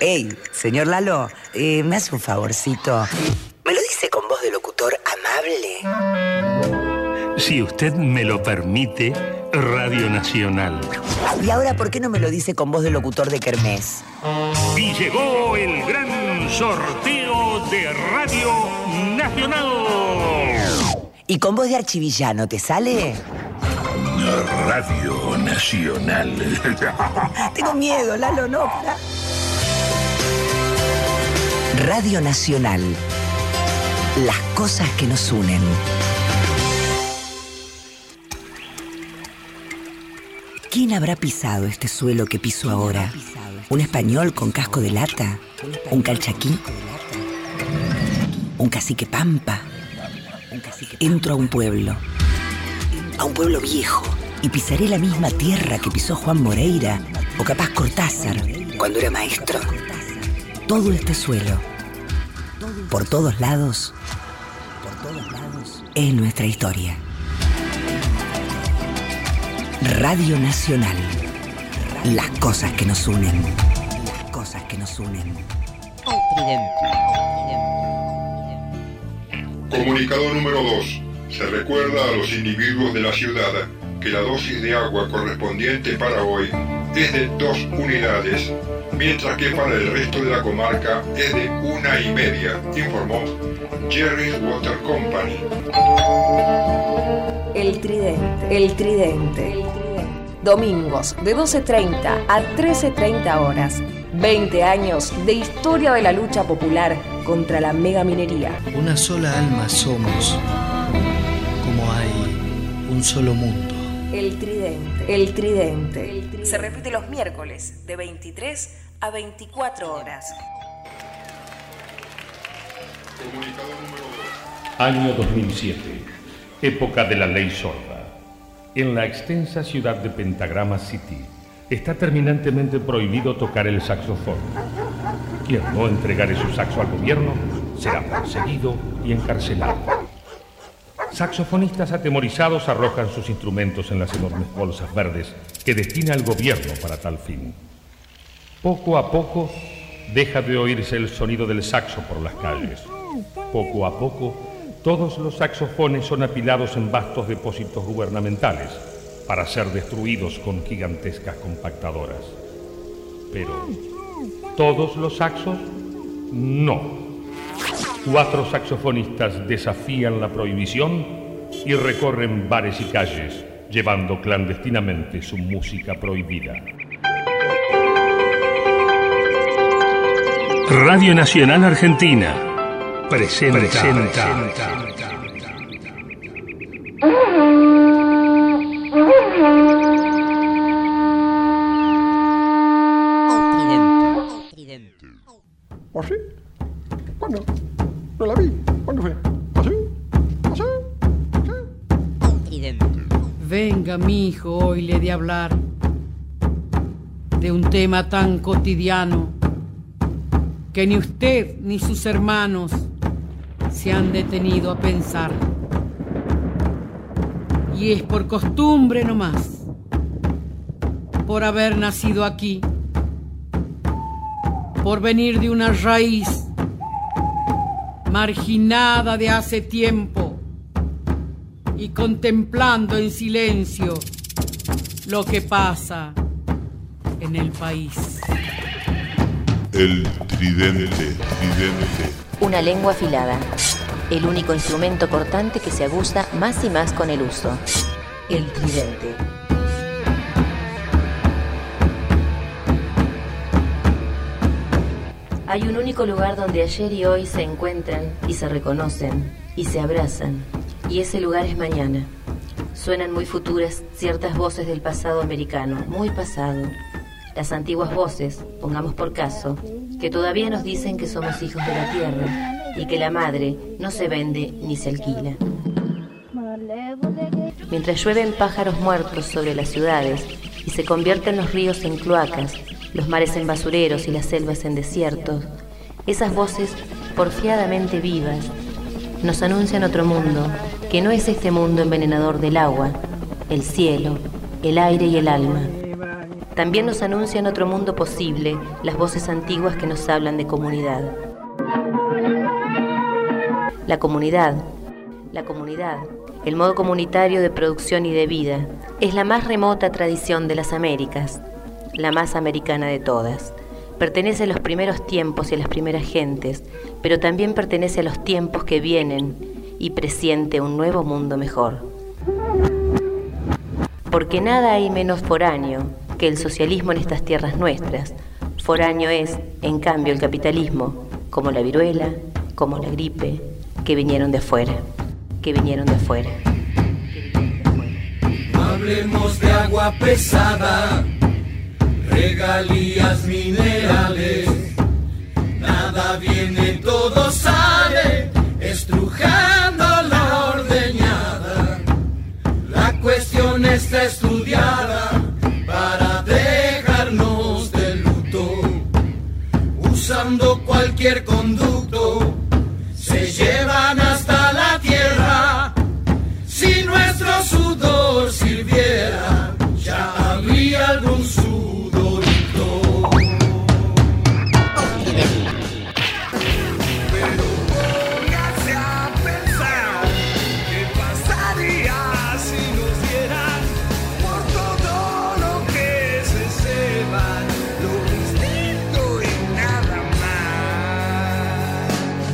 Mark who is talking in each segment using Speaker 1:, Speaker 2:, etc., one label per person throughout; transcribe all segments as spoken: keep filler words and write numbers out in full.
Speaker 1: Ey, señor Lalo, eh, ¿me hace un favorcito? ¿Me lo dice con voz de locutor amable?
Speaker 2: Si usted me lo permite, Radio Nacional.
Speaker 1: Y ahora, ¿por qué no me lo dice con voz de locutor de kermés?
Speaker 2: Y llegó el gran sorteo de Radio Nacional.
Speaker 1: ¿Y con voz de archivillano te sale?
Speaker 2: Radio Nacional.
Speaker 1: Tengo miedo, Lalo, no. Para. Radio Nacional. Las cosas que nos unen. ¿Quién habrá pisado este suelo que piso ahora? ¿Un español con casco de lata? ¿Un calchaquí? ¿Un cacique pampa? Entro a un pueblo, a un pueblo viejo, y pisaré la misma tierra que pisó Juan Moreira o capaz Cortázar cuando era maestro. Todo este suelo, por todos lados, es nuestra historia. Radio Nacional. Las cosas que nos unen. Las cosas que nos unen.
Speaker 3: Comunicado número dos. Se recuerda a los individuos de la ciudad que la dosis de agua correspondiente para hoy es de dos unidades, mientras que para el resto de la comarca es de una y media, informó Jerry's Water Company.
Speaker 4: El Tridente, el Tridente. El Tridente. Domingos de doce treinta a trece treinta horas. veinte años de historia de la lucha popular contra la megaminería.
Speaker 5: Una sola alma somos, como hay un solo mundo.
Speaker 4: El Tridente, el Tridente. El Tridente. Se repite los miércoles de veintitrés a veinticuatro horas.
Speaker 3: Comunicado número dos.
Speaker 2: Año dos mil siete. Época de la ley sorda. En la extensa ciudad de Pentagrama City está terminantemente prohibido tocar el saxofón. Quien no entregare su saxo al gobierno será perseguido y encarcelado. Saxofonistas atemorizados arrojan sus instrumentos en las enormes bolsas verdes que destina el gobierno para tal fin. Poco a poco deja de oírse el sonido del saxo por las calles. Poco a poco todos los saxofones son apilados en vastos depósitos gubernamentales para ser destruidos con gigantescas compactadoras. Pero ¿todos los saxos? No. Cuatro saxofonistas desafían la prohibición y recorren bares y calles llevando clandestinamente su música prohibida. Radio Nacional Argentina presenta, presenta.
Speaker 6: ¿O sí? ¿Cuándo? No la vi. ¿Cuándo fue? ¿Así? ¿Así? ¿Así?
Speaker 7: Venga, mijo, hoy le he de hablar de un tema tan cotidiano que ni usted ni sus hermanos se han detenido a pensar. Y es por costumbre nomás, por haber nacido aquí, por venir de una raíz marginada de hace tiempo y contemplando en silencio lo que pasa en el país.
Speaker 8: El tridente, tridente.
Speaker 9: Una lengua afilada, el único instrumento cortante que se aguza más y más con el uso. El tridente. Hay un único lugar donde ayer y hoy se encuentran y se reconocen y se abrazan, y ese lugar es mañana. Suenan muy futuras ciertas voces del pasado americano, muy pasado. Las antiguas voces, pongamos por caso, que todavía nos dicen que somos hijos de la tierra y que la madre no se vende ni se alquila. Mientras llueven pájaros muertos sobre las ciudades y se convierten los ríos en cloacas, los mares en basureros y las selvas en desiertos, esas voces porfiadamente vivas nos anuncian otro mundo, que no es este mundo envenenador del agua, el cielo, el aire y el alma. También nos anuncian otro mundo posible, las voces antiguas que nos hablan de comunidad. La comunidad, la comunidad, el modo comunitario de producción y de vida, es la más remota tradición de las Américas, la más americana de todas. Pertenece a los primeros tiempos y a las primeras gentes, pero también pertenece a los tiempos que vienen y presiente un nuevo mundo mejor. Porque nada hay menos foráneo que el socialismo en estas tierras nuestras. Foráneo es, en cambio, el capitalismo, como la viruela, como la gripe, que vinieron de afuera, que vinieron de afuera.
Speaker 10: No hablemos de agua pesada, regalías minerales, nada viene, todo sale, estrujando la ordeñada. La cuestión está estudiada para dejarnos de luto, usando cualquier conducto, se llevan hasta la tierra. Si nuestro sudor sirviera, ya habría algún sudorito. Pero póngase a pensar qué pasaría si nos dieran por todo lo que se sepa, lo distinto y nada más.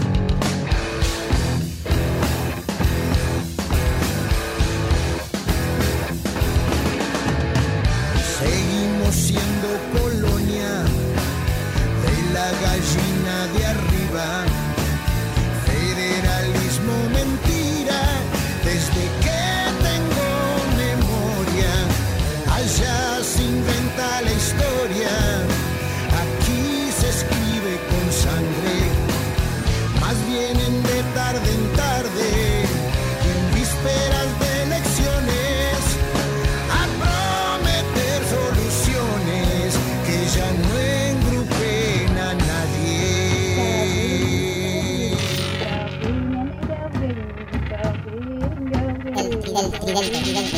Speaker 10: Seguimos siendo colonia de la gallina de arriba. Federalismo mentira, desde que tengo memoria. Allá se inventa la historia, aquí se escribe con sangre. Más vienen de tarde en tarde, en vísperas de elecciones, a prometer soluciones que ya no engrupen a nadie.
Speaker 11: El tridente,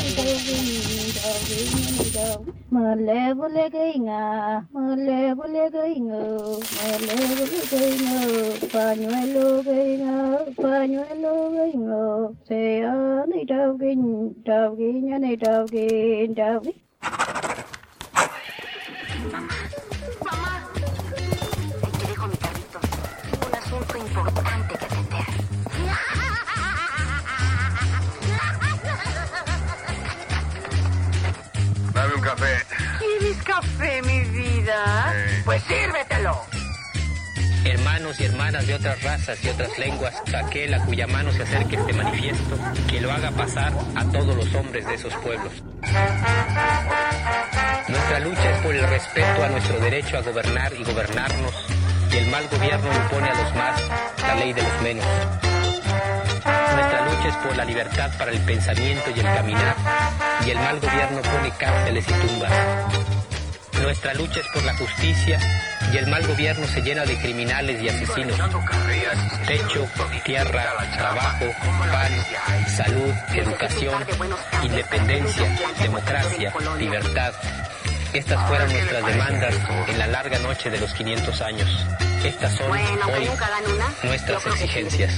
Speaker 11: mơ lê vô lê gây ngà, mơ lê vô lê gây ngờ, mơ lê vô lê gây ngờ, pañuelo gây ngờ, pañuelo gây ngờ, se a ni trao kinh, trao kinh, ya ni trao kinh, trao kinh.
Speaker 12: Mamá, te dejo mi carrito. Tengo un asunto importante que atender.
Speaker 13: Dame un café.
Speaker 14: ¿Quieres café, mi vida?
Speaker 13: Sí.
Speaker 14: Pues sírvetelo.
Speaker 15: Hermanos y hermanas de otras razas y otras lenguas, aquel a cuya mano se acerque este manifiesto, que lo haga pasar a todos los hombres de esos pueblos. Nuestra lucha es por el respeto a nuestro derecho a gobernar y gobernarnos, y el mal gobierno impone a los más la ley de los menos. Nuestra lucha es por la libertad para el pensamiento y el caminar, y el mal gobierno pone cárceles y tumbas. Nuestra lucha es por la justicia, y el mal gobierno se llena de criminales y asesinos. Techo, tierra, trabajo, pan, salud, educación, independencia, democracia, libertad. Estas fueron nuestras demandas en la larga noche de los quinientos años. Estas son hoy nuestras exigencias.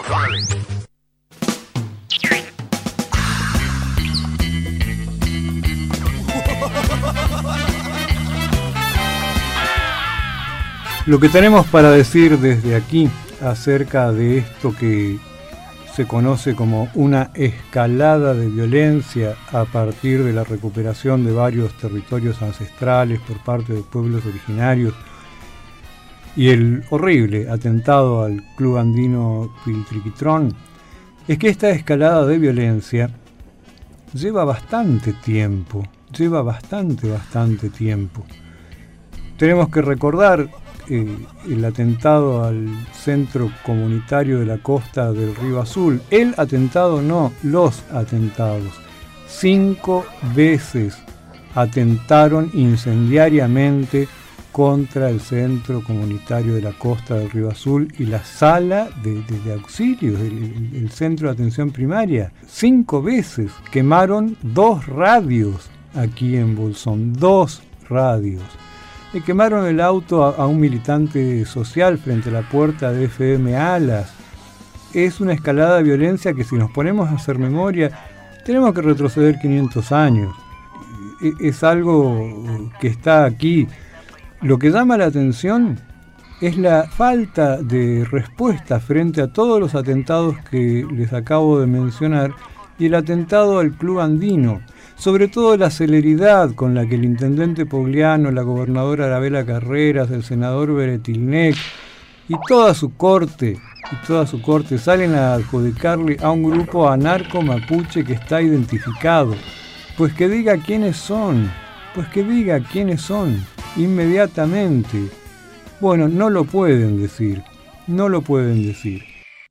Speaker 16: Lo que tenemos para decir desde aquí acerca de esto que se conoce como una escalada de violencia a partir de la recuperación de varios territorios ancestrales por parte de pueblos originarios y el horrible atentado al Club Andino Piltriquitrón, es que esta escalada de violencia lleva bastante tiempo, lleva bastante, bastante tiempo. Tenemos que recordar eh, el atentado al centro comunitario de la costa del Río Azul. El atentado no, los atentados. Cinco veces atentaron incendiariamente contra el centro comunitario de la costa del Río Azul y la sala de, de, de auxilios, el, el, el centro de atención primaria. Cinco veces quemaron dos radios aquí en Bolsón, dos radios. Le quemaron el auto a, a un militante social frente a la puerta de F M Alas. Es una escalada de violencia que, si nos ponemos a hacer memoria, tenemos que retroceder quinientos años. Es algo que está aquí. Lo que llama la atención es la falta de respuesta frente a todos los atentados que les acabo de mencionar y el atentado al Club Andino. Sobre todo la celeridad con la que el intendente Pogliano, la gobernadora Arabela Carreras, el senador Beretilnec y toda su corte, y toda su corte salen a adjudicarle a un grupo anarco mapuche que está identificado. Pues que diga quiénes son, pues que diga quiénes son, inmediatamente. Bueno, no lo pueden decir, no lo pueden decir.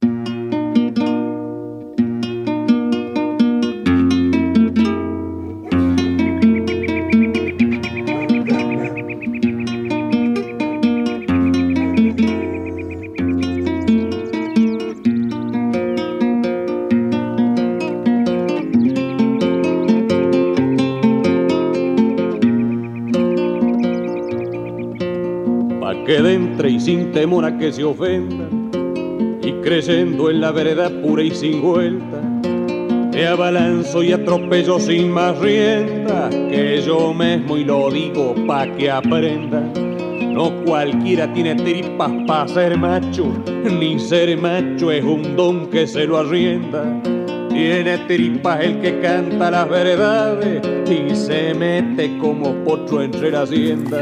Speaker 13: Que dentre y sin temor a que se ofendan, y creyendo en la verdad pura y sin vuelta, te abalanzo y atropello sin más rienda, que yo mismo y lo digo pa' que aprendan. No cualquiera tiene tripas pa' ser macho, ni ser macho es un don que se lo arrienda. Tiene tripas el que canta las verdades y se mete como potro entre la hacienda.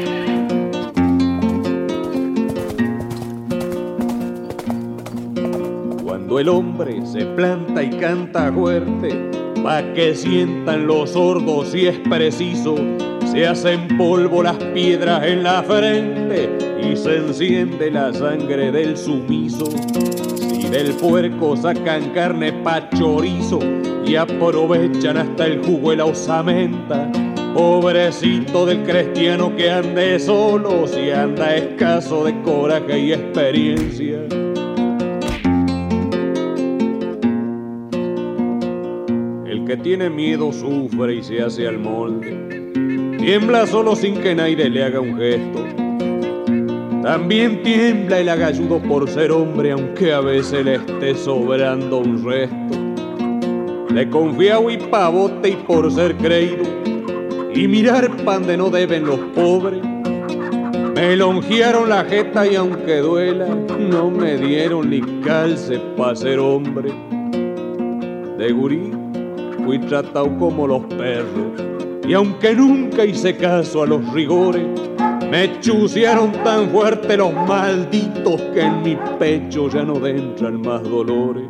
Speaker 13: Cuando el hombre se planta y canta fuerte, pa' que sientan los sordos si es preciso, se hacen polvo las piedras en la frente y se enciende la sangre del sumiso. Si del puerco sacan carne pa' chorizo y aprovechan hasta el jugo de la osamenta, pobrecito del cristiano que ande solo, si anda escaso de coraje y experiencia. Que tiene miedo sufre y se hace al molde, tiembla solo sin que nadie le haga un gesto. También tiembla el agalludo por ser hombre, aunque a veces le esté sobrando un resto. Le confiao y pavote y por ser creído, y mirar pan de no deben los pobres. Me longearon la jeta y aunque duela, no me dieron ni calce pa' ser hombre. De gurí fui tratado como los perros, y aunque nunca hice caso a los rigores, me chusearon tan fuerte los malditos que en mi pecho ya no entran más dolores.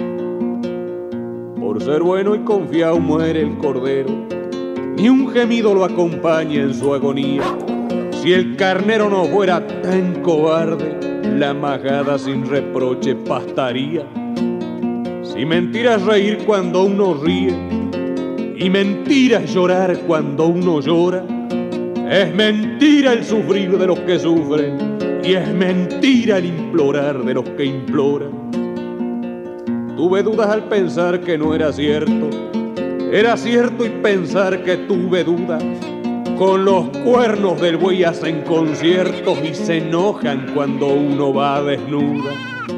Speaker 13: Por ser bueno y confiado muere el cordero, ni un gemido lo acompaña en su agonía. Si el carnero no fuera tan cobarde, la majada sin reproche pastaría. Si mentira es reír cuando uno ríe y mentira es llorar cuando uno llora, es mentira el sufrir de los que sufren y es mentira el implorar de los que imploran. Tuve dudas al pensar que no era cierto, era cierto y pensar que tuve dudas. Con los cuernos del buey hacen conciertos y se enojan cuando uno va desnuda.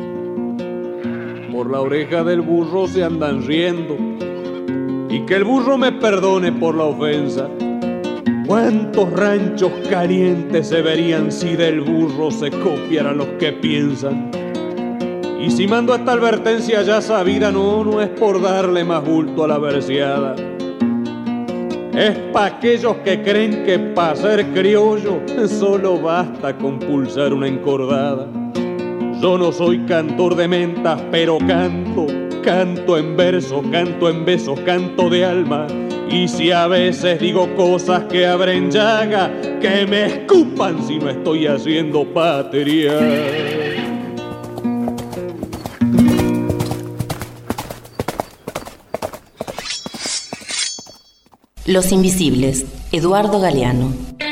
Speaker 13: Por la oreja del burro se andan riendo, y que el burro me perdone por la ofensa. ¿Cuántos ranchos calientes se verían si del burro se copiaran los que piensan? Y si mando esta advertencia ya sabida, no, no es por darle más bulto a la verseada. Es pa' aquellos que creen que pa' ser criollo solo basta con pulsar una encordada. Yo no soy cantor de mentas, pero canto, canto en verso, canto en besos, canto de alma. Y si a veces digo cosas que abren llaga, que me escupan si no estoy haciendo patria.
Speaker 9: Los Invisibles, Eduardo Galeano.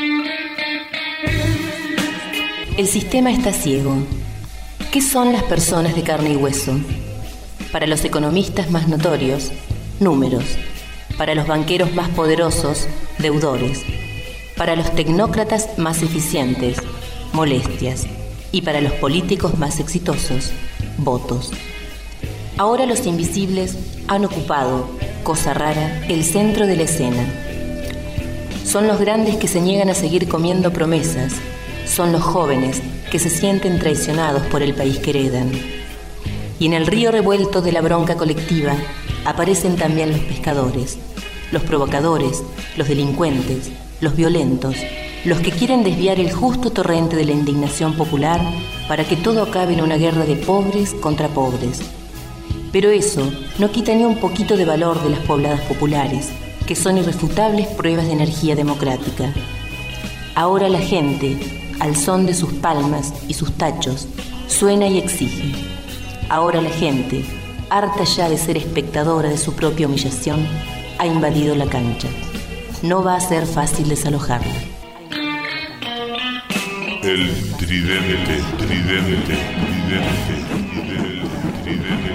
Speaker 9: El sistema está ciego. ¿Qué son las personas de carne y hueso? Para los economistas más notorios, números. Para los banqueros más poderosos, deudores. Para los tecnócratas más eficientes, molestias. Y para los políticos más exitosos, votos. Ahora los invisibles han ocupado, cosa rara, el centro de la escena. Son los grandes que se niegan a seguir comiendo promesas. Son los jóvenes que se sienten traicionados por el país que heredan. Y en el río revuelto de la bronca colectiva aparecen también los pescadores, los provocadores, los delincuentes, los violentos, los que quieren desviar el justo torrente de la indignación popular para que todo acabe en una guerra de pobres contra pobres. Pero eso no quita ni un poquito de valor de las pobladas populares, que son irrefutables pruebas de energía democrática. Ahora la gente, al son de sus palmas y sus tachos, suena y exige. Ahora la gente, harta ya de ser espectadora de su propia humillación, ha invadido la cancha. No va a ser fácil desalojarla.
Speaker 8: El tridente, tridente, tridente, tridente, tridente,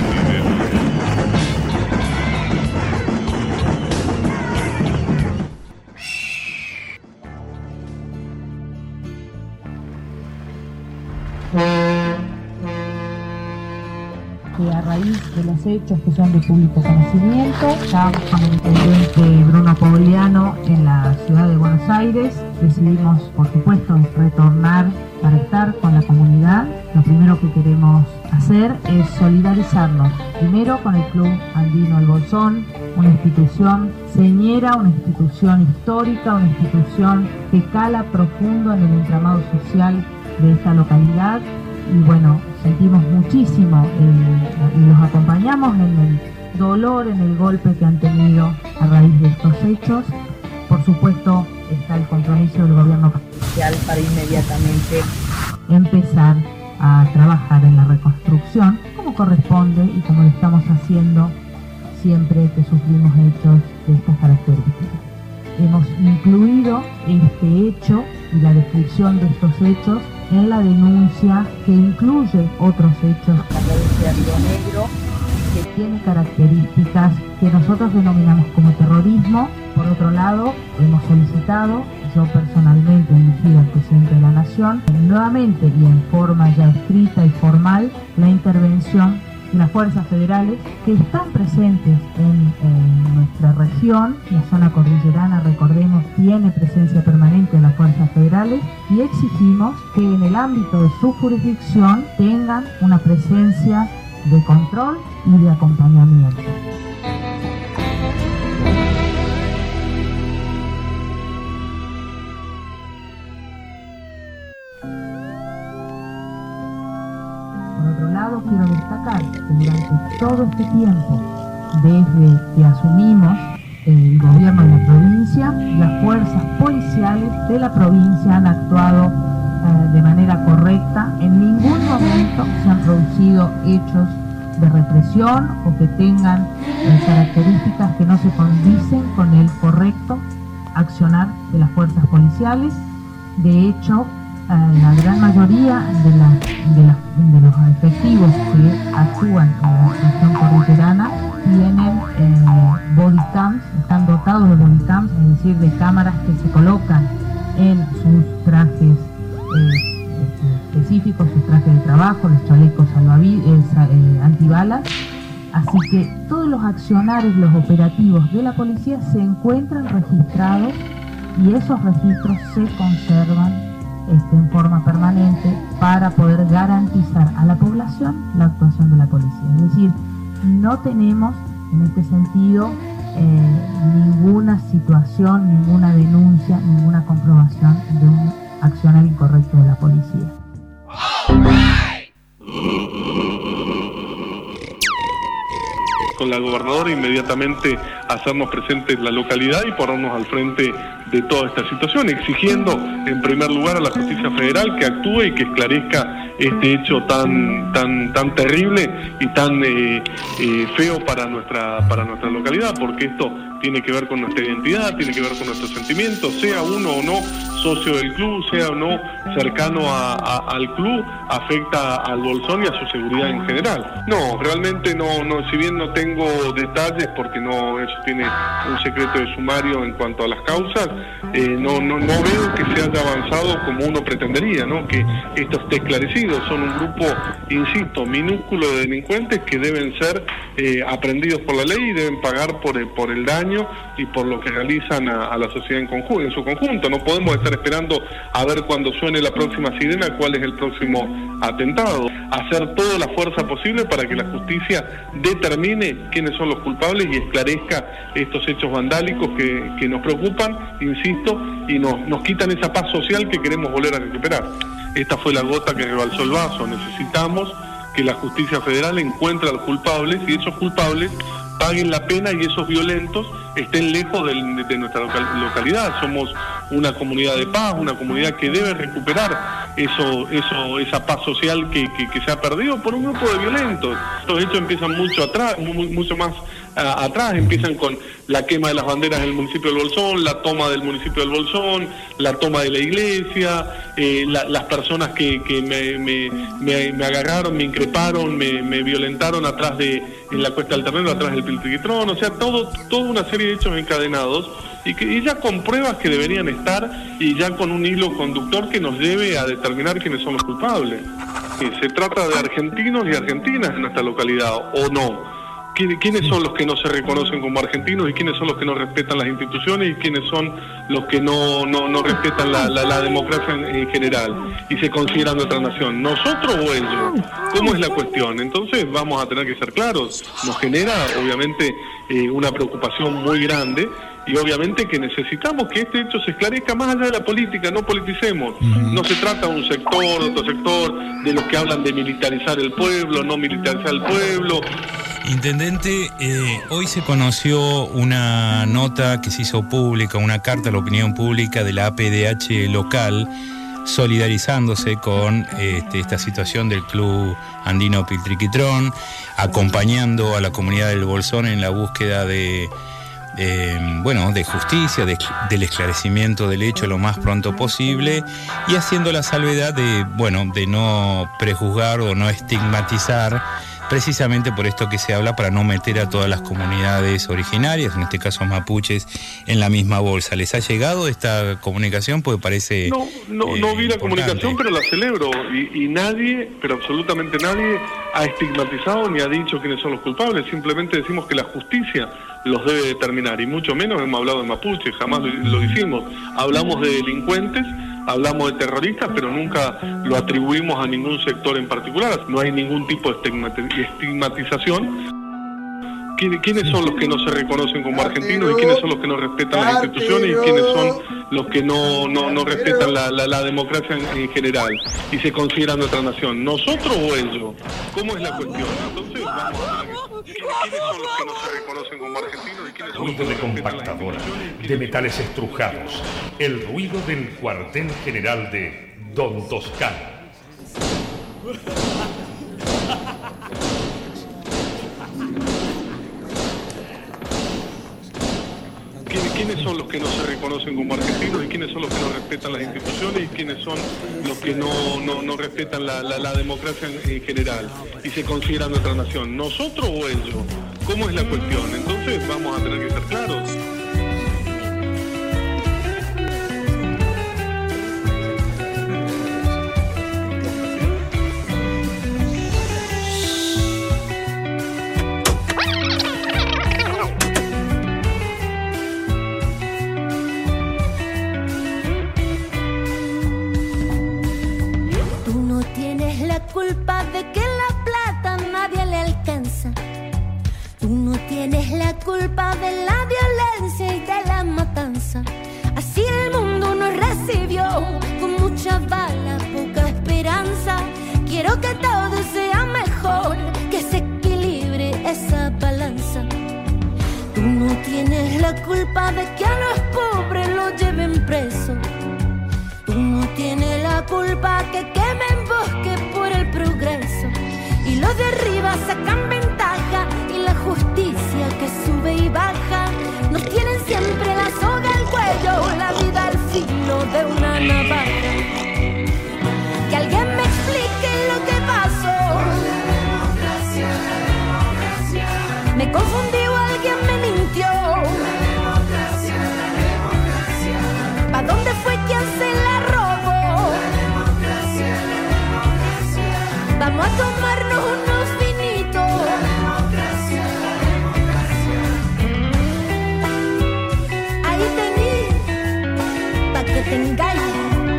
Speaker 17: que a raíz de los hechos que son de público conocimiento, ya con el intendente Bruno Pogliano en la ciudad de Buenos Aires, decidimos, por supuesto, retornar para estar con la comunidad. Lo primero que queremos hacer es solidarizarnos, primero con el Club Andino El Bolsón, una institución señera, una institución histórica, una institución que cala profundo en el entramado social de esta localidad. Y bueno, sentimos muchísimo eh, y los acompañamos en el dolor, en el golpe que han tenido a raíz de estos hechos. Por supuesto, está el compromiso del gobierno provincial para inmediatamente empezar a trabajar en la reconstrucción, como corresponde y como lo estamos haciendo siempre que sufrimos hechos de estas características. Hemos incluido este hecho y la descripción de estos hechos en la denuncia que incluye otros hechos en la provincia de Río Negro, que tiene características que nosotros denominamos como terrorismo. Por otro lado, hemos solicitado, yo personalmente dirigido al presidente de la Nación, nuevamente y en forma ya escrita y formal, la intervención de las fuerzas federales que están presentes en, en nuestra región. La zona cordillerana, recordemos, tiene presencia permanente de las fuerzas federales y exigimos que en el ámbito de su jurisdicción tengan una presencia de control y de acompañamiento. Por otro lado, quiero destacar que durante todo este tiempo, desde que asumimos el gobierno de la provincia, las fuerzas policiales de la provincia han actuado eh, de manera correcta. En ningún momento se han producido hechos de represión o que tengan eh, características que no se condicen con el correcto accionar de las fuerzas policiales. De hecho, la gran mayoría de, la, de, la, de los efectivos que actúan en la región cordillerana tienen eh, body cams, están dotados de body cams, es decir, de cámaras que se colocan en sus trajes eh, específicos, sus trajes de trabajo, los chalecos salvavidas, eh, antibalas. Así que todos los accionarios, los operativos de la policía se encuentran registrados y esos registros se conservan Este, en forma permanente para poder garantizar a la población la actuación de la policía. Es decir, no tenemos en este sentido eh, ninguna situación, ninguna denuncia, ninguna comprobación de un accionar incorrecto de la policía.
Speaker 18: Con la gobernadora inmediatamente hacernos presentes en la localidad y ponernos al frente de toda esta situación, exigiendo en primer lugar a la justicia federal que actúe y que esclarezca este hecho tan tan tan terrible y tan eh, eh, feo para nuestra para nuestra localidad, porque esto tiene que ver con nuestra identidad, tiene que ver con nuestros sentimientos, sea uno o no socio del club, sea o no cercano a, a, al club, afecta al Bolsón y a su seguridad en general. No, realmente no, no, si bien no tengo detalles, porque no, eso tiene un secreto de sumario en cuanto a las causas, eh, no, no, no veo que se haya avanzado como uno pretendería, ¿no? Que esto esté esclarecido. Son un grupo, insisto, minúsculo de delincuentes que deben ser eh, aprendidos por la ley y deben pagar por el, por el daño y por lo que realizan a, a la sociedad en, conjunto, en su conjunto. No podemos estar esperando a ver cuando suene la próxima sirena cuál es el próximo atentado. Hacer toda la fuerza posible para que la justicia determine quiénes son los culpables y esclarezca estos hechos vandálicos que, que nos preocupan, insisto, y nos, nos quitan esa paz social que queremos volver a recuperar. Esta fue la gota que rebalsó el vaso. Necesitamos que la justicia federal encuentre a los culpables y esos culpables paguen la pena y esos violentos estén lejos de, de nuestra local, localidad. Somos una comunidad de paz, una comunidad que debe recuperar eso, eso, esa paz social que, que, que se ha perdido por un grupo de violentos. Estos hechos empiezan mucho atrás, muy, mucho más a, atrás, empiezan con la quema de las banderas del municipio del Bolsón, la toma del municipio del Bolsón, la toma de la iglesia, eh, la, las personas que, que me, me, me, me agarraron, me increparon, me, me violentaron atrás de, en la Cuesta del Terreno, atrás del Piltriquitrón, o sea, todo, toda una serie de hechos encadenados y, que, y ya con pruebas que deberían estar y ya con un hilo conductor que nos lleve a determinar quiénes son los culpables. Sí, se trata de argentinos y argentinas en nuestra localidad, ¿o no? ¿Quiénes son los que no se reconocen como argentinos y quiénes son los que no respetan las instituciones y quiénes son los que no, no, no respetan la, la, la democracia en, en general y se consideran de otra nación? ¿Nosotros o ellos? ¿Cómo es la cuestión? Entonces vamos a tener que ser claros. Nos genera obviamente eh, una preocupación muy grande y obviamente que necesitamos que este hecho se esclarezca más allá de la política, no politicemos. No se trata de un sector, de otro sector, de los que hablan de militarizar el pueblo, no militarizar el pueblo.
Speaker 19: Intendente, eh, hoy se conoció una nota que se hizo pública, una carta a la opinión pública de la A P D H local, solidarizándose con este, esta situación del Club Andino Piltriquitrón, acompañando a la comunidad del Bolsón en la búsqueda de, eh, bueno, de justicia, de, del esclarecimiento del hecho lo más pronto posible y haciendo la salvedad de, bueno, de no prejuzgar o no estigmatizar, precisamente por esto que se habla, para no meter a todas las comunidades originarias, en este caso mapuches, en la misma bolsa. ¿Les ha llegado esta comunicación? Porque parece...
Speaker 18: No, no, eh, no vi la comunicación, pero la celebro. Y, y nadie, pero absolutamente nadie, ha estigmatizado ni ha dicho quiénes son los culpables. Simplemente decimos que la justicia los debe determinar. Y mucho menos hemos hablado de mapuches, jamás lo, lo hicimos. Hablamos de delincuentes, hablamos de terroristas, pero nunca lo atribuimos a ningún sector en particular. No hay ningún tipo de estigmatización. ¿Quiénes son los que no se reconocen como argentinos y quiénes son los que no respetan las instituciones y quiénes son los que no, no, no respetan la, la, la democracia en, en general y se consideran de otra nación? ¿Nosotros o ellos? ¿Cómo es la cuestión? Entonces, vamos a ver. ¿Quiénes son los que no se reconocen como argentinos y quiénes son los que
Speaker 2: Ruido de
Speaker 18: no respetan
Speaker 2: compactadora,
Speaker 18: las instituciones?
Speaker 2: de metales estrujados, el ruido del cuartel general de Don Toscano.
Speaker 18: ¿Quiénes son los que no se reconocen como argentinos y quiénes son los que no respetan las instituciones y quiénes son los que no, no, no respetan la, la, la democracia en, en general y se consideran de otra nación? ¿Nosotros o ellos? ¿Cómo es la cuestión? Entonces vamos a tener que ser claros.
Speaker 20: Culpa de que la plata nadie le alcanza. Tú no tienes la culpa de la violencia y de la matanza. Así el mundo nos recibió con mucha bala, poca esperanza. Quiero que todo sea mejor, que se equilibre esa balanza. Tú no tienes la culpa de que a los pobres los lleven preso. Tú no tienes la culpa que quemen bosques por el progreso y los de arriba sacan ventaja y la justicia que sube y baja nos tienen siempre la soga al cuello, la vida al filo de una navaja. Que alguien me explique lo que pasó. Me confundí o alguien me mintió. ¿Pa' dónde fue quien se la robó? Vamos a tomarnos unos vinitos. Ahí tení, pa' que te engañes.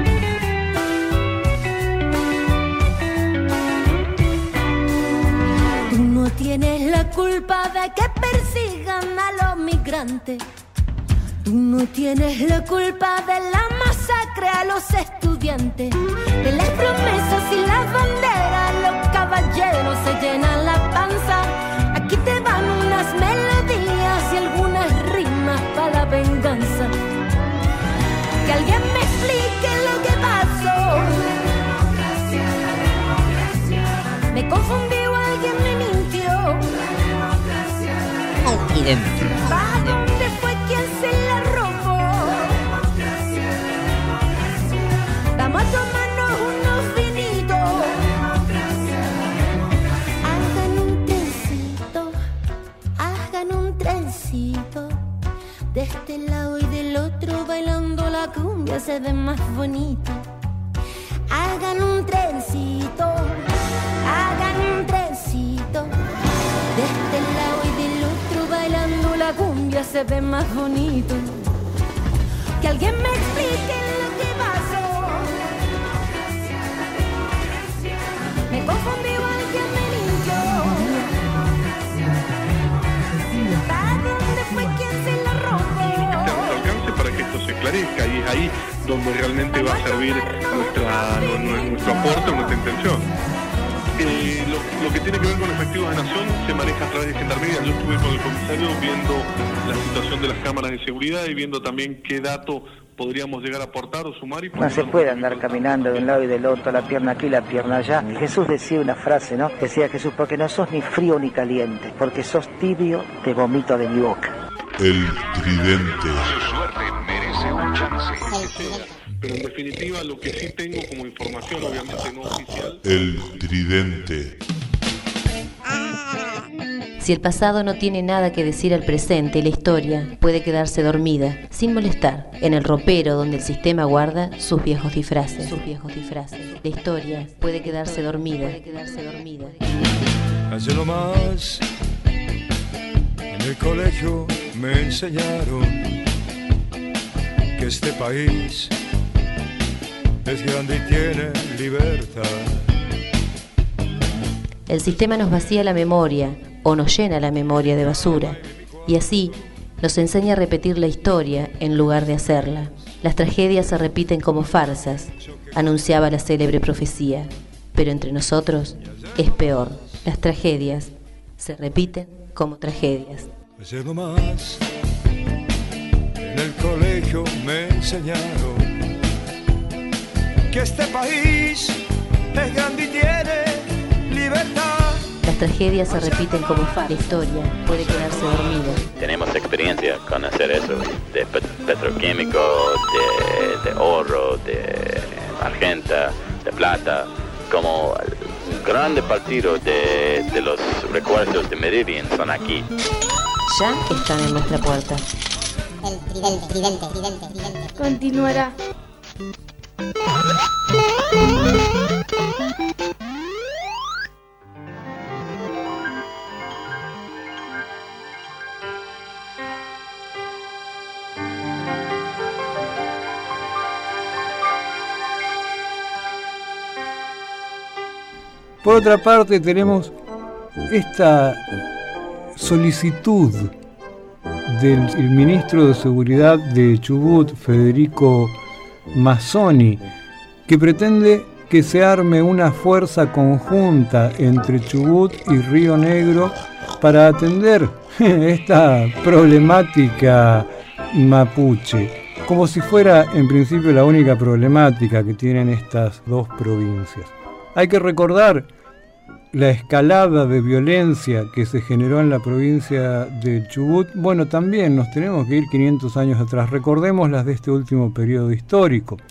Speaker 20: Tú no tienes la culpa de que persigan a los migrantes. Tú no tienes la culpa de la masacre a los estudiantes, de las promesas y las banderas, los caballeros se llenan la panza. Aquí te van unas melodías y algunas rimas para la venganza. Que alguien me explique lo que pasó. Me confundí o alguien me mintió. ¿Pa' dónde fue quien se la robó? Vamos a tomarnos unos vinitos. Hagan un trencito, hagan un trencito. De este lado y del otro bailando la cumbia se ve más bonito. Hagan un trencito, hagan un trencito. De este lado y del otro bailando la cumbia se ve más bonito. Que alguien me explique lo que pasó. Me confundí o alguien me mintió. ¿Pa' dónde fue quien se la robó?
Speaker 18: Alcance para que esto se esclarezca, y es ahí donde realmente va a servir nuestra, nuestro aporte, nuestra intención. Eh, lo, lo que tiene que ver con efectivos de Nación se maneja a través de Gendarmería. Yo estuve con el comisario viendo la situación de las cámaras de seguridad y viendo también qué dato podríamos llegar a aportar o sumar. Y
Speaker 21: no se puede andar caminando de un lado y del otro, la pierna aquí, la pierna allá. Jesús decía una frase, ¿no? Decía Jesús, porque no sos ni frío ni caliente, porque sos tibio, te vomito de mi boca.
Speaker 8: El tridente.
Speaker 18: Su suerte merece un chance. Pero en definitiva lo que sí tengo como información, obviamente no oficial.
Speaker 8: El tridente.
Speaker 9: Si el pasado no tiene nada que decir al presente, la historia puede quedarse dormida, sin molestar, en el ropero donde el sistema guarda sus viejos disfraces. Sus viejos disfraces. La historia puede quedarse dormida. Puede quedarse dormida.
Speaker 22: Hace lo más, en el colegio me enseñaron que este país es grande y tiene libertad.
Speaker 9: El sistema nos vacía la memoria o nos llena la memoria de basura y así nos enseña a repetir la historia en lugar de hacerla. Las tragedias se repiten como farsas, anunciaba la célebre profecía, pero entre nosotros es peor. Las tragedias se repiten como tragedias.
Speaker 22: Ayer nomás, en el colegio me enseñaron que este país es grande y tiene libertad.
Speaker 9: Las tragedias se repiten como fa. La historia puede quedarse dormida.
Speaker 23: Tenemos experiencia con hacer eso, de pet- petroquímico, de, de oro, de argenta, de plata, como un grande partido de, de los recuerdos de Meridian son aquí.
Speaker 9: Ya están en nuestra puerta.
Speaker 24: El tridente, tridente, tridente, tridente.
Speaker 25: Continuará.
Speaker 16: Por otra parte, tenemos esta solicitud del el ministro de Seguridad de Chubut, Federico Mazzoni, que pretende que se arme una fuerza conjunta entre Chubut y Río Negro para atender esta problemática mapuche, como si fuera en principio la única problemática que tienen estas dos provincias. Hay que recordar la escalada de violencia que se generó en la provincia de Chubut. Bueno, también nos tenemos que ir quinientos años atrás. Recordemos las de este último periodo histórico.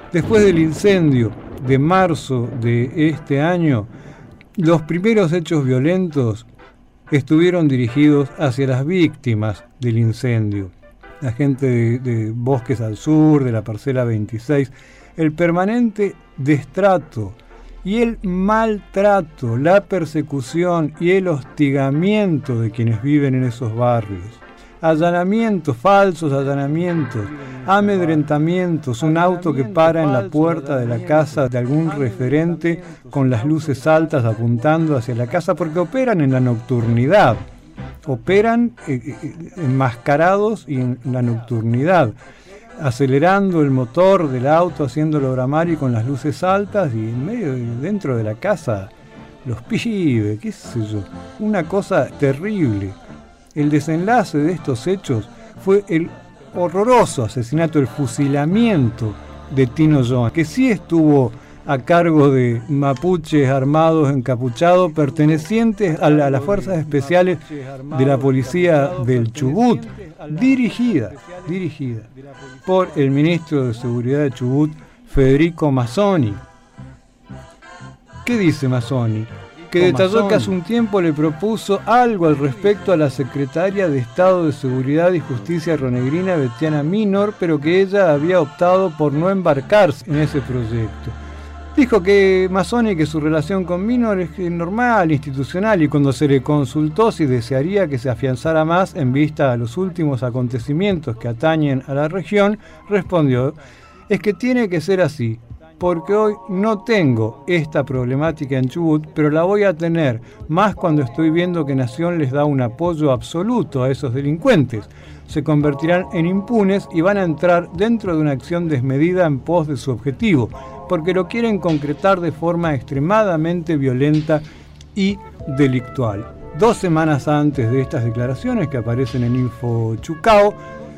Speaker 16: Después del incendio de marzo de este año, los primeros hechos violentos estuvieron dirigidos hacia las víctimas del incendio. La gente de, de Bosques al Sur, de la parcela veintiséis, el permanente destrato y el maltrato, la persecución y el hostigamiento de quienes viven en esos barrios. Allanamientos, falsos allanamientos, amedrentamientos, un auto que para en la puerta de la casa de algún referente con las luces altas apuntando hacia la casa porque operan en la nocturnidad, operan eh, eh, enmascarados y en la nocturnidad, acelerando el motor del auto, haciéndolo bramar y con las luces altas y en medio, dentro de la casa, los pibes, qué sé yo, una cosa terrible. El desenlace de estos hechos fue el horroroso asesinato, el fusilamiento de Tino Jones, que sí estuvo a cargo de mapuches armados, encapuchados, pertenecientes a, la, a las fuerzas especiales de la policía del Chubut, dirigida, dirigida por el ministro de Seguridad de Chubut, Federico Mazzoni. ¿Qué dice Mazzoni? Que detalló que hace un tiempo le propuso algo al respecto a la secretaria de Estado de Seguridad y Justicia rionegrina, Betiana Minor, pero que ella había optado por no embarcarse en ese proyecto. Dijo que Mazzoni que su relación con Minor es normal, institucional, y cuando se le consultó si desearía que se afianzara más en vista a los últimos acontecimientos que atañen a la región, respondió: es que tiene que ser así, porque hoy no tengo esta problemática en Chubut, pero la voy a tener, más cuando estoy viendo que Nación les da un apoyo absoluto a esos delincuentes. Se convertirán en impunes y van a entrar dentro de una acción desmedida en pos de su objetivo, porque lo quieren concretar de forma extremadamente violenta y delictual. Dos semanas antes de estas declaraciones que aparecen en Info Chucao,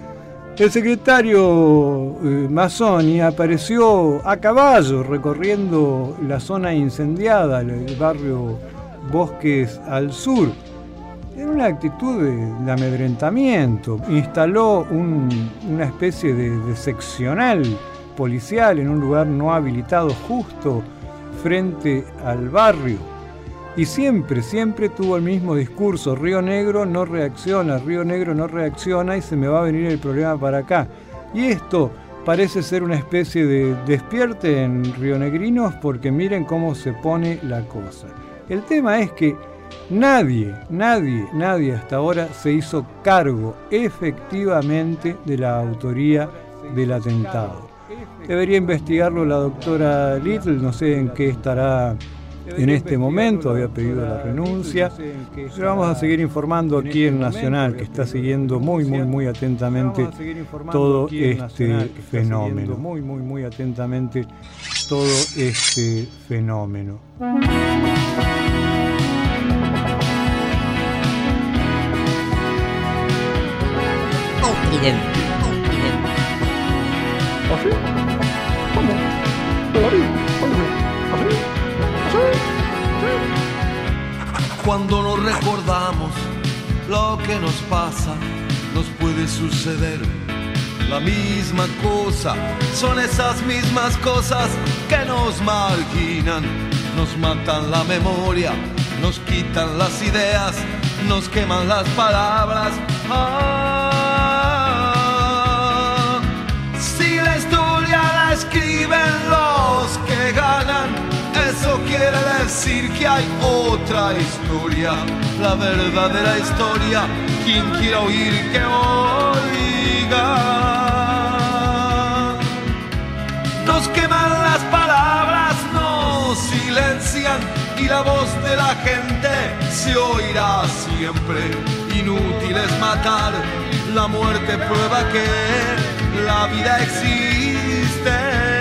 Speaker 16: el secretario eh, Mazzoni apareció a caballo recorriendo la zona incendiada, el barrio Bosques al Sur, en una actitud de, de amedrentamiento. Instaló un, una especie de, de seccional policial en un lugar no habilitado justo frente al barrio. Y siempre, siempre tuvo el mismo discurso: Río Negro no reacciona, Río Negro no reacciona y se me va a venir el problema para acá. Y esto parece ser una especie de despierte en rionegrinos, porque miren cómo se pone la cosa. El tema es que nadie, nadie, nadie hasta ahora se hizo cargo efectivamente de la autoría del atentado. Debería investigarlo la doctora Little, no sé en qué estará en este momento, había pedido la renuncia, pero vamos a seguir informando aquí en Nacional, que está siguiendo muy, muy, muy atentamente todo este fenómeno, muy, muy, muy atentamente todo este fenómeno.
Speaker 6: El tridente. ¿Así? ¿Cómo? ¿No la vi? ¿Cuándo fue? ¿Así?
Speaker 10: Cuando nos recordamos lo que nos pasa, nos puede suceder la misma cosa. Son esas mismas cosas que nos marginan, nos matan la memoria, nos quitan las ideas, nos queman las palabras. Ah, si la historia la escriben los que ganan, eso quiere decir que hay otra historia, la verdadera historia. Quien quiera oír que oiga. Nos queman las palabras, nos silencian y la voz de la gente se oirá siempre. Inútil es matar, la muerte prueba que la vida existe.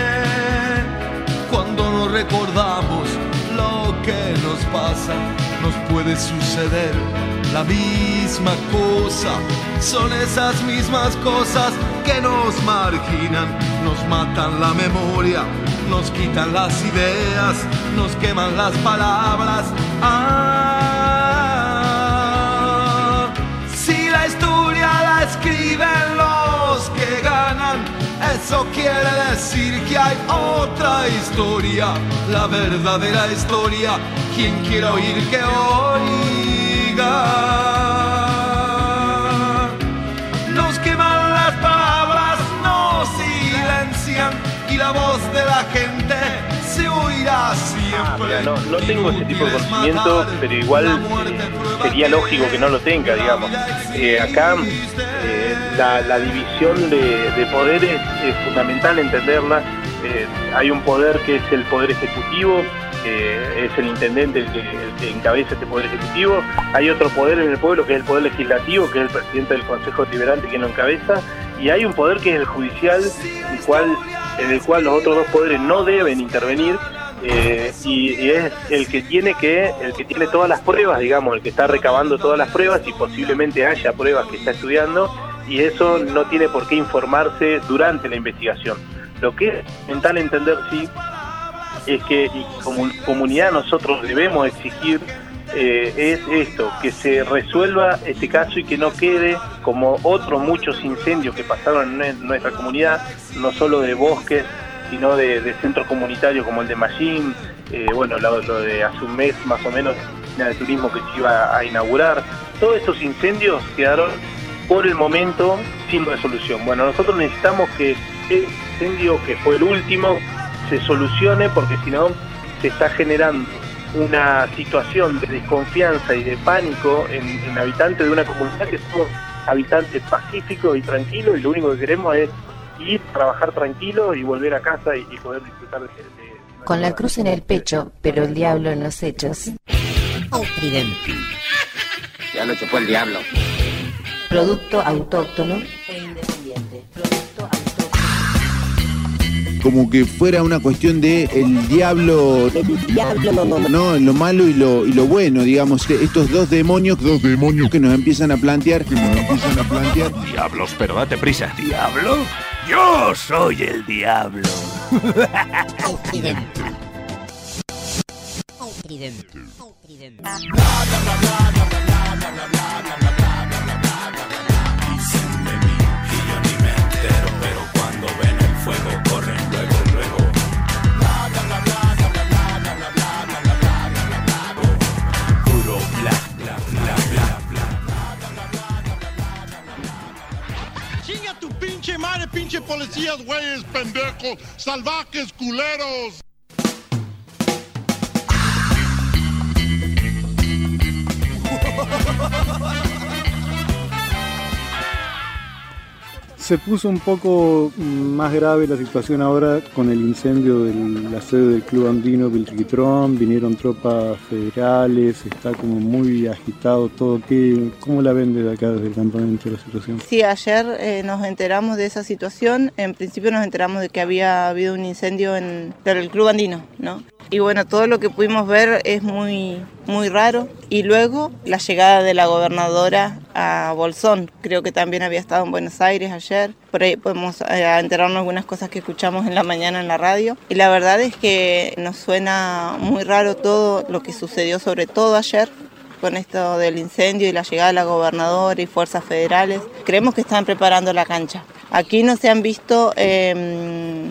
Speaker 10: Cuando nos recordamos lo que nos pasa, nos puede suceder la misma cosa. Son esas mismas cosas que nos marginan, nos matan la memoria, nos quitan las ideas, nos queman las palabras. Ah, si la historia la escriben los que ganan, Eso quiere decir que hay otra historia, la verdadera historia. Quien quiera oír que oiga. Nos queman las palabras, nos silencian y la voz de la gente se oirá siempre.
Speaker 1: Ah, no, no tengo ese tipo de conocimiento, pero igual eh, sería lógico que no lo tenga, digamos. Eh, acá eh, la, la división de, de poderes es fundamental entenderla. Eh, hay un poder que es el poder ejecutivo, que es el intendente el que, el que encabeza este poder ejecutivo. Hay otro poder en el pueblo que es el poder legislativo, que es el presidente del Consejo Deliberante quien lo encabeza. Y hay un poder que es el judicial, el cual, en el cual los otros dos poderes no deben intervenir, eh, y, y es el que tiene que, el que tiene todas las pruebas, digamos, el que está recabando todas las pruebas y posiblemente haya pruebas que está estudiando, y eso no tiene por qué informarse durante la investigación. Lo que es fundamental entender, sí, es que y como comunidad nosotros debemos exigir Eh, es esto, que se resuelva este caso y que no quede como otros muchos incendios que pasaron en nuestra comunidad, no solo de bosques, sino de, de centros comunitarios como el de Mallín, eh, bueno, lo, lo de hace un mes más o menos, de turismo que se iba a inaugurar. Todos estos incendios quedaron por el momento sin resolución. Bueno, nosotros necesitamos que el incendio, que fue el último, se solucione, porque si no se está generando una situación de desconfianza y de pánico en, en habitantes de una comunidad que somos habitantes pacíficos y tranquilos, y lo único que queremos es ir, trabajar tranquilos y volver a casa y, y poder disfrutar de, de...
Speaker 9: Con la cruz en el pecho, pero el diablo en los hechos.
Speaker 24: El tridente.
Speaker 15: Ya lo chupó el diablo.
Speaker 9: Producto autóctono e independiente. Producto autóctono.
Speaker 3: Como que fuera una cuestión de el diablo, no, lo malo y lo y lo bueno, digamos, estos dos demonios, dos demonios que nos empiezan a plantear, que nos empiezan a plantear.
Speaker 4: Diablos, pero date prisa. ¿Diablo? Yo soy el diablo.
Speaker 24: El tridente. El tridente. El tridente.
Speaker 5: Dicen de mí que yo ni me entero, pero cuando ven el fuego corren luego, luego. Bla bla bla bla bla bla bla bla bla bla bla bla bla. Puro bla bla bla bla bla.
Speaker 25: Chinga tu pinche madre, pinche policías, güeyes, pendejos, salvajes, culeros.
Speaker 16: Se puso un poco más grave la situación ahora con el incendio de la sede del Club Andino Viltriquitrón. Vinieron tropas federales, está como muy agitado todo. ¿Qué, ¿Cómo la ven desde acá, desde el campamento, la situación?
Speaker 26: Sí, ayer eh, nos enteramos de esa situación. En principio nos enteramos de que había habido un incendio en el Club Andino, ¿no? Y bueno, todo lo que pudimos ver es muy, muy raro. Y luego la llegada de la gobernadora a Bolsón, creo que también había estado en Buenos Aires ayer. Por ahí podemos eh, enterarnos algunas cosas que escuchamos en la mañana en la radio. Y la verdad es que nos suena muy raro todo lo que sucedió, sobre todo ayer, con esto del incendio y la llegada de la gobernadora y fuerzas federales. Creemos que están preparando la cancha. Aquí no se han visto... Eh...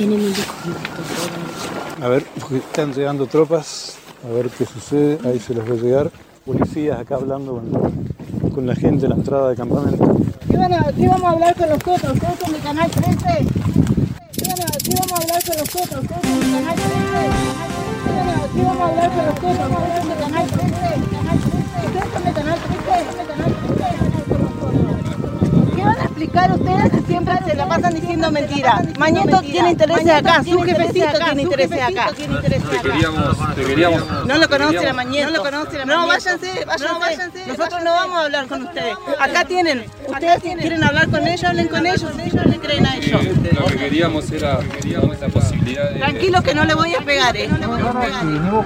Speaker 16: A ver, están llegando tropas, a ver qué sucede, ahí se les va a llegar. Policías acá hablando con, con la gente a la entrada del campamento.
Speaker 27: ¿Qué, van a, ¿Qué vamos a hablar con nosotros? ¿Ustedes son de Canal trece? ¿Qué, van a, ¿Qué vamos a hablar con nosotros? ¿Ustedes son de Canal trece? ¿Qué, van a, ¿Qué vamos a hablar con nosotros? ¿Ustedes son de Canal trece? ¿Ustedes son de Canal trece? ¿Qué van a explicar ustedes que siempre se la pasan diciendo mentiras? Mañeto tiene intereses acá, su jefecito tiene intereses acá.
Speaker 28: Te queríamos, te queríamos.
Speaker 26: No lo conoce la Mañeto. No lo conoce la Mañeto. No, váyanse, váyanse. Nosotros no vamos a hablar con ustedes. Acá tienen, ustedes quieren hablar con ellos, hablen con ellos, ellos le creen a ellos.
Speaker 28: Lo que queríamos era, queríamos esta posibilidad de...
Speaker 26: Tranquilo que no le voy a pegar, eh. No, no, no,
Speaker 28: no,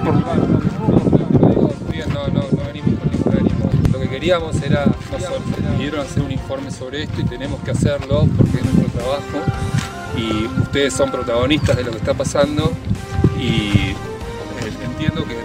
Speaker 28: no, no venimos por ningún ánimo. Lo que queríamos era, nos pidieron hacer un informe sobre esto y tenemos que hacerlo porque es nuestro trabajo y ustedes son protagonistas de lo que está pasando y entiendo que desconfían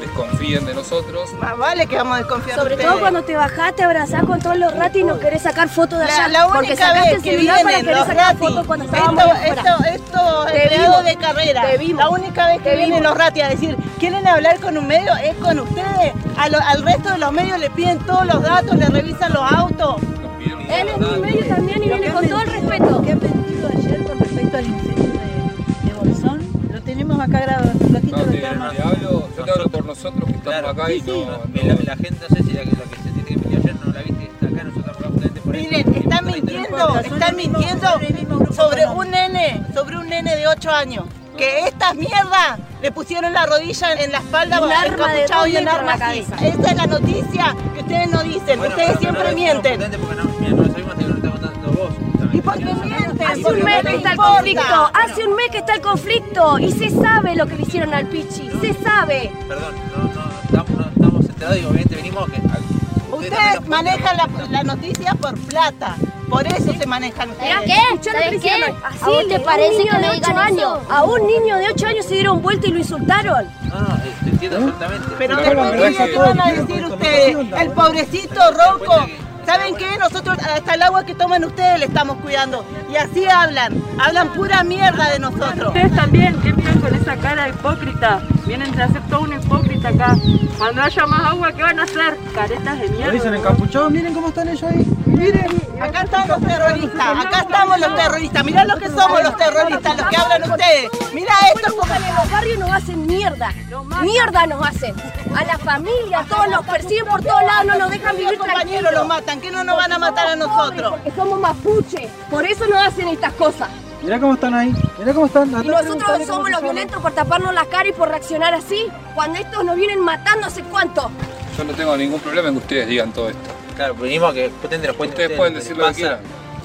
Speaker 28: desconfíen de nosotros.
Speaker 26: Más vale que vamos a desconfiar de
Speaker 2: Sobre
Speaker 26: ustedes.
Speaker 2: todo cuando te bajás, te abrazás con todos los ratis y no querés sacar fotos de allá.
Speaker 26: La, la
Speaker 2: porque
Speaker 26: única
Speaker 2: sacaste
Speaker 26: vez
Speaker 2: el
Speaker 26: que
Speaker 2: celular para
Speaker 26: vienen
Speaker 2: querer
Speaker 26: los
Speaker 2: sacar
Speaker 26: ratis,
Speaker 2: fotos cuando estábamos
Speaker 26: esto,
Speaker 2: afuera.
Speaker 26: esto, esto
Speaker 2: Te
Speaker 26: empleado
Speaker 2: vimos.
Speaker 26: de carrera,
Speaker 2: Te vimos.
Speaker 26: la única vez que
Speaker 2: Te
Speaker 26: vienen
Speaker 2: vimos.
Speaker 26: los ratis a decir, quieren hablar con un medio, es con ustedes. A lo- al resto de los medios le piden todos los datos, le revisan los autos.
Speaker 2: Él es un medio también y viene con todo el respeto.
Speaker 27: ¿Qué han mentido ayer con respecto al incendio de, de Bolsón? Lo tenemos acá grabado. Un ratito
Speaker 28: No,
Speaker 27: lo
Speaker 28: te,
Speaker 27: estamos-
Speaker 28: te hablo, yo te hablo por nosotros que estamos acá y no, no-
Speaker 7: La, la gente, no sé si la, que- la que se tiene que emitir ayer no la viste, está acá, nosotros estamos justamente por eso.
Speaker 26: Miren, están mintiendo, están mintiendo sobre un nene, sobre un nene de ocho años. Que estas mierdas le pusieron la rodilla en la espalda,
Speaker 2: Un arma de
Speaker 26: encapuchado
Speaker 2: dos
Speaker 26: y en
Speaker 2: metros
Speaker 26: arma
Speaker 2: en la
Speaker 26: así.
Speaker 2: cabeza.
Speaker 26: Esa es la noticia que ustedes no dicen,
Speaker 7: Bueno,
Speaker 26: ustedes
Speaker 7: pero-
Speaker 26: siempre
Speaker 7: pero
Speaker 26: mienten.
Speaker 7: es porque no, mira, no lo sabemos hasta que lo estás contando vos.
Speaker 26: ¿Y por qué mienten?
Speaker 2: Hace
Speaker 26: Porque
Speaker 2: un mes
Speaker 26: no
Speaker 2: que
Speaker 26: les
Speaker 2: está el
Speaker 26: importa.
Speaker 2: conflicto, hace un mes que está el conflicto y se sabe lo que le hicieron al Pichi, se sabe.
Speaker 7: Perdón, no, no, estamos, no estamos enterados y obviamente venimos que...
Speaker 26: Ustedes manejan la, la noticia por plata, por eso se manejan ustedes.
Speaker 2: ¿Pero qué? Escuchá lo que le
Speaker 20: ¿Sabes qué?
Speaker 2: hicieron.
Speaker 20: ¿A
Speaker 2: Así
Speaker 20: vos te
Speaker 2: le-
Speaker 20: parece
Speaker 2: un niño
Speaker 20: que
Speaker 2: de
Speaker 20: me
Speaker 2: ocho
Speaker 20: digan
Speaker 2: años.
Speaker 20: eso?
Speaker 2: A un niño de ocho años se dieron vuelta y lo insultaron.
Speaker 7: No, no, eh, te entiendo absolutamente.
Speaker 26: Pero
Speaker 28: La
Speaker 26: después,
Speaker 28: verdad
Speaker 26: ¿qué
Speaker 28: que-
Speaker 26: van a decir ustedes? El pobrecito Rocco. ¿Saben qué? Nosotros hasta el agua que toman ustedes le estamos cuidando. Y así hablan. Hablan pura mierda de nosotros.
Speaker 11: Ustedes también, ¿qué miran con esa cara hipócrita? Vienen a hacer todo un hipócrita acá. Cuando haya más agua, ¿qué van a hacer? Caretas de mierda.
Speaker 6: dicen encapuchados, miren cómo están ellos ahí. Miren.
Speaker 26: Acá están los terroristas, acá estamos los terroristas. Mirá lo que somos los terroristas, los que hablan ustedes. Mirá esto como...
Speaker 2: En los barrios nos hacen mierda. Mierda nos hacen. A la familia, todos nos persiguen por todos lados, no nos dejan vivir
Speaker 26: compañeros
Speaker 2: tranquilos.
Speaker 26: los matan, ¿qué no nos van a matar a nosotros?
Speaker 2: Porque somos mapuches, por eso nos hacen estas cosas.
Speaker 6: Mirá cómo están ahí. Mirá cómo están.
Speaker 2: Y
Speaker 6: Andá,
Speaker 2: nosotros
Speaker 6: preguntale cómo
Speaker 2: somos
Speaker 6: se
Speaker 2: los
Speaker 6: llama.
Speaker 2: violentos por taparnos la cara y por reaccionar así, cuando estos nos vienen matando hace cuánto.
Speaker 28: Yo no tengo ningún problema en que ustedes digan todo esto.
Speaker 7: Claro, venimos a que ustedes nos cuenten
Speaker 28: Ustedes pueden decir lo que quieran.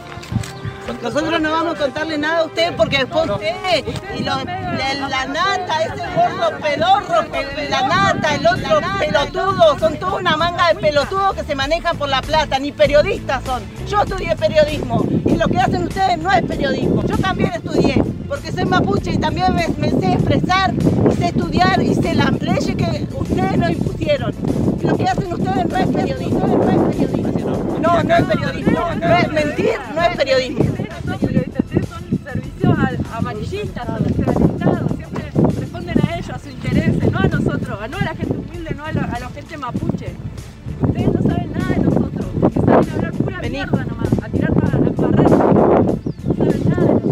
Speaker 26: Nosotros no vamos a contarle nada a ustedes porque después ustedes y los, la, la nata, ese gordo pedorro, el- la nata, el otro pelotudo, son toda una manga de pelotudos que se manejan por la plata, ni periodistas son. Yo estudié periodismo y lo que hacen ustedes no es periodismo. Yo también estudié porque soy mapuche y también me, me sé expresar y sé estudiar y sé las leyes que ustedes nos impusieron. Y lo que hacen ustedes no es periodismo, no es periodismo. No, no es periodismo. No es mentir, no es periodismo.
Speaker 11: Son periodistas, ustedes son servicios al- amarillistas, son los Estado, siempre responden a ellos, a sus intereses, no a nosotros, no a la gente humilde, no a la, a la gente mapuche. Ustedes no saben nada de nosotros, porque saben hablar pura mierda nomás, a tirar para la redes. No saben nada de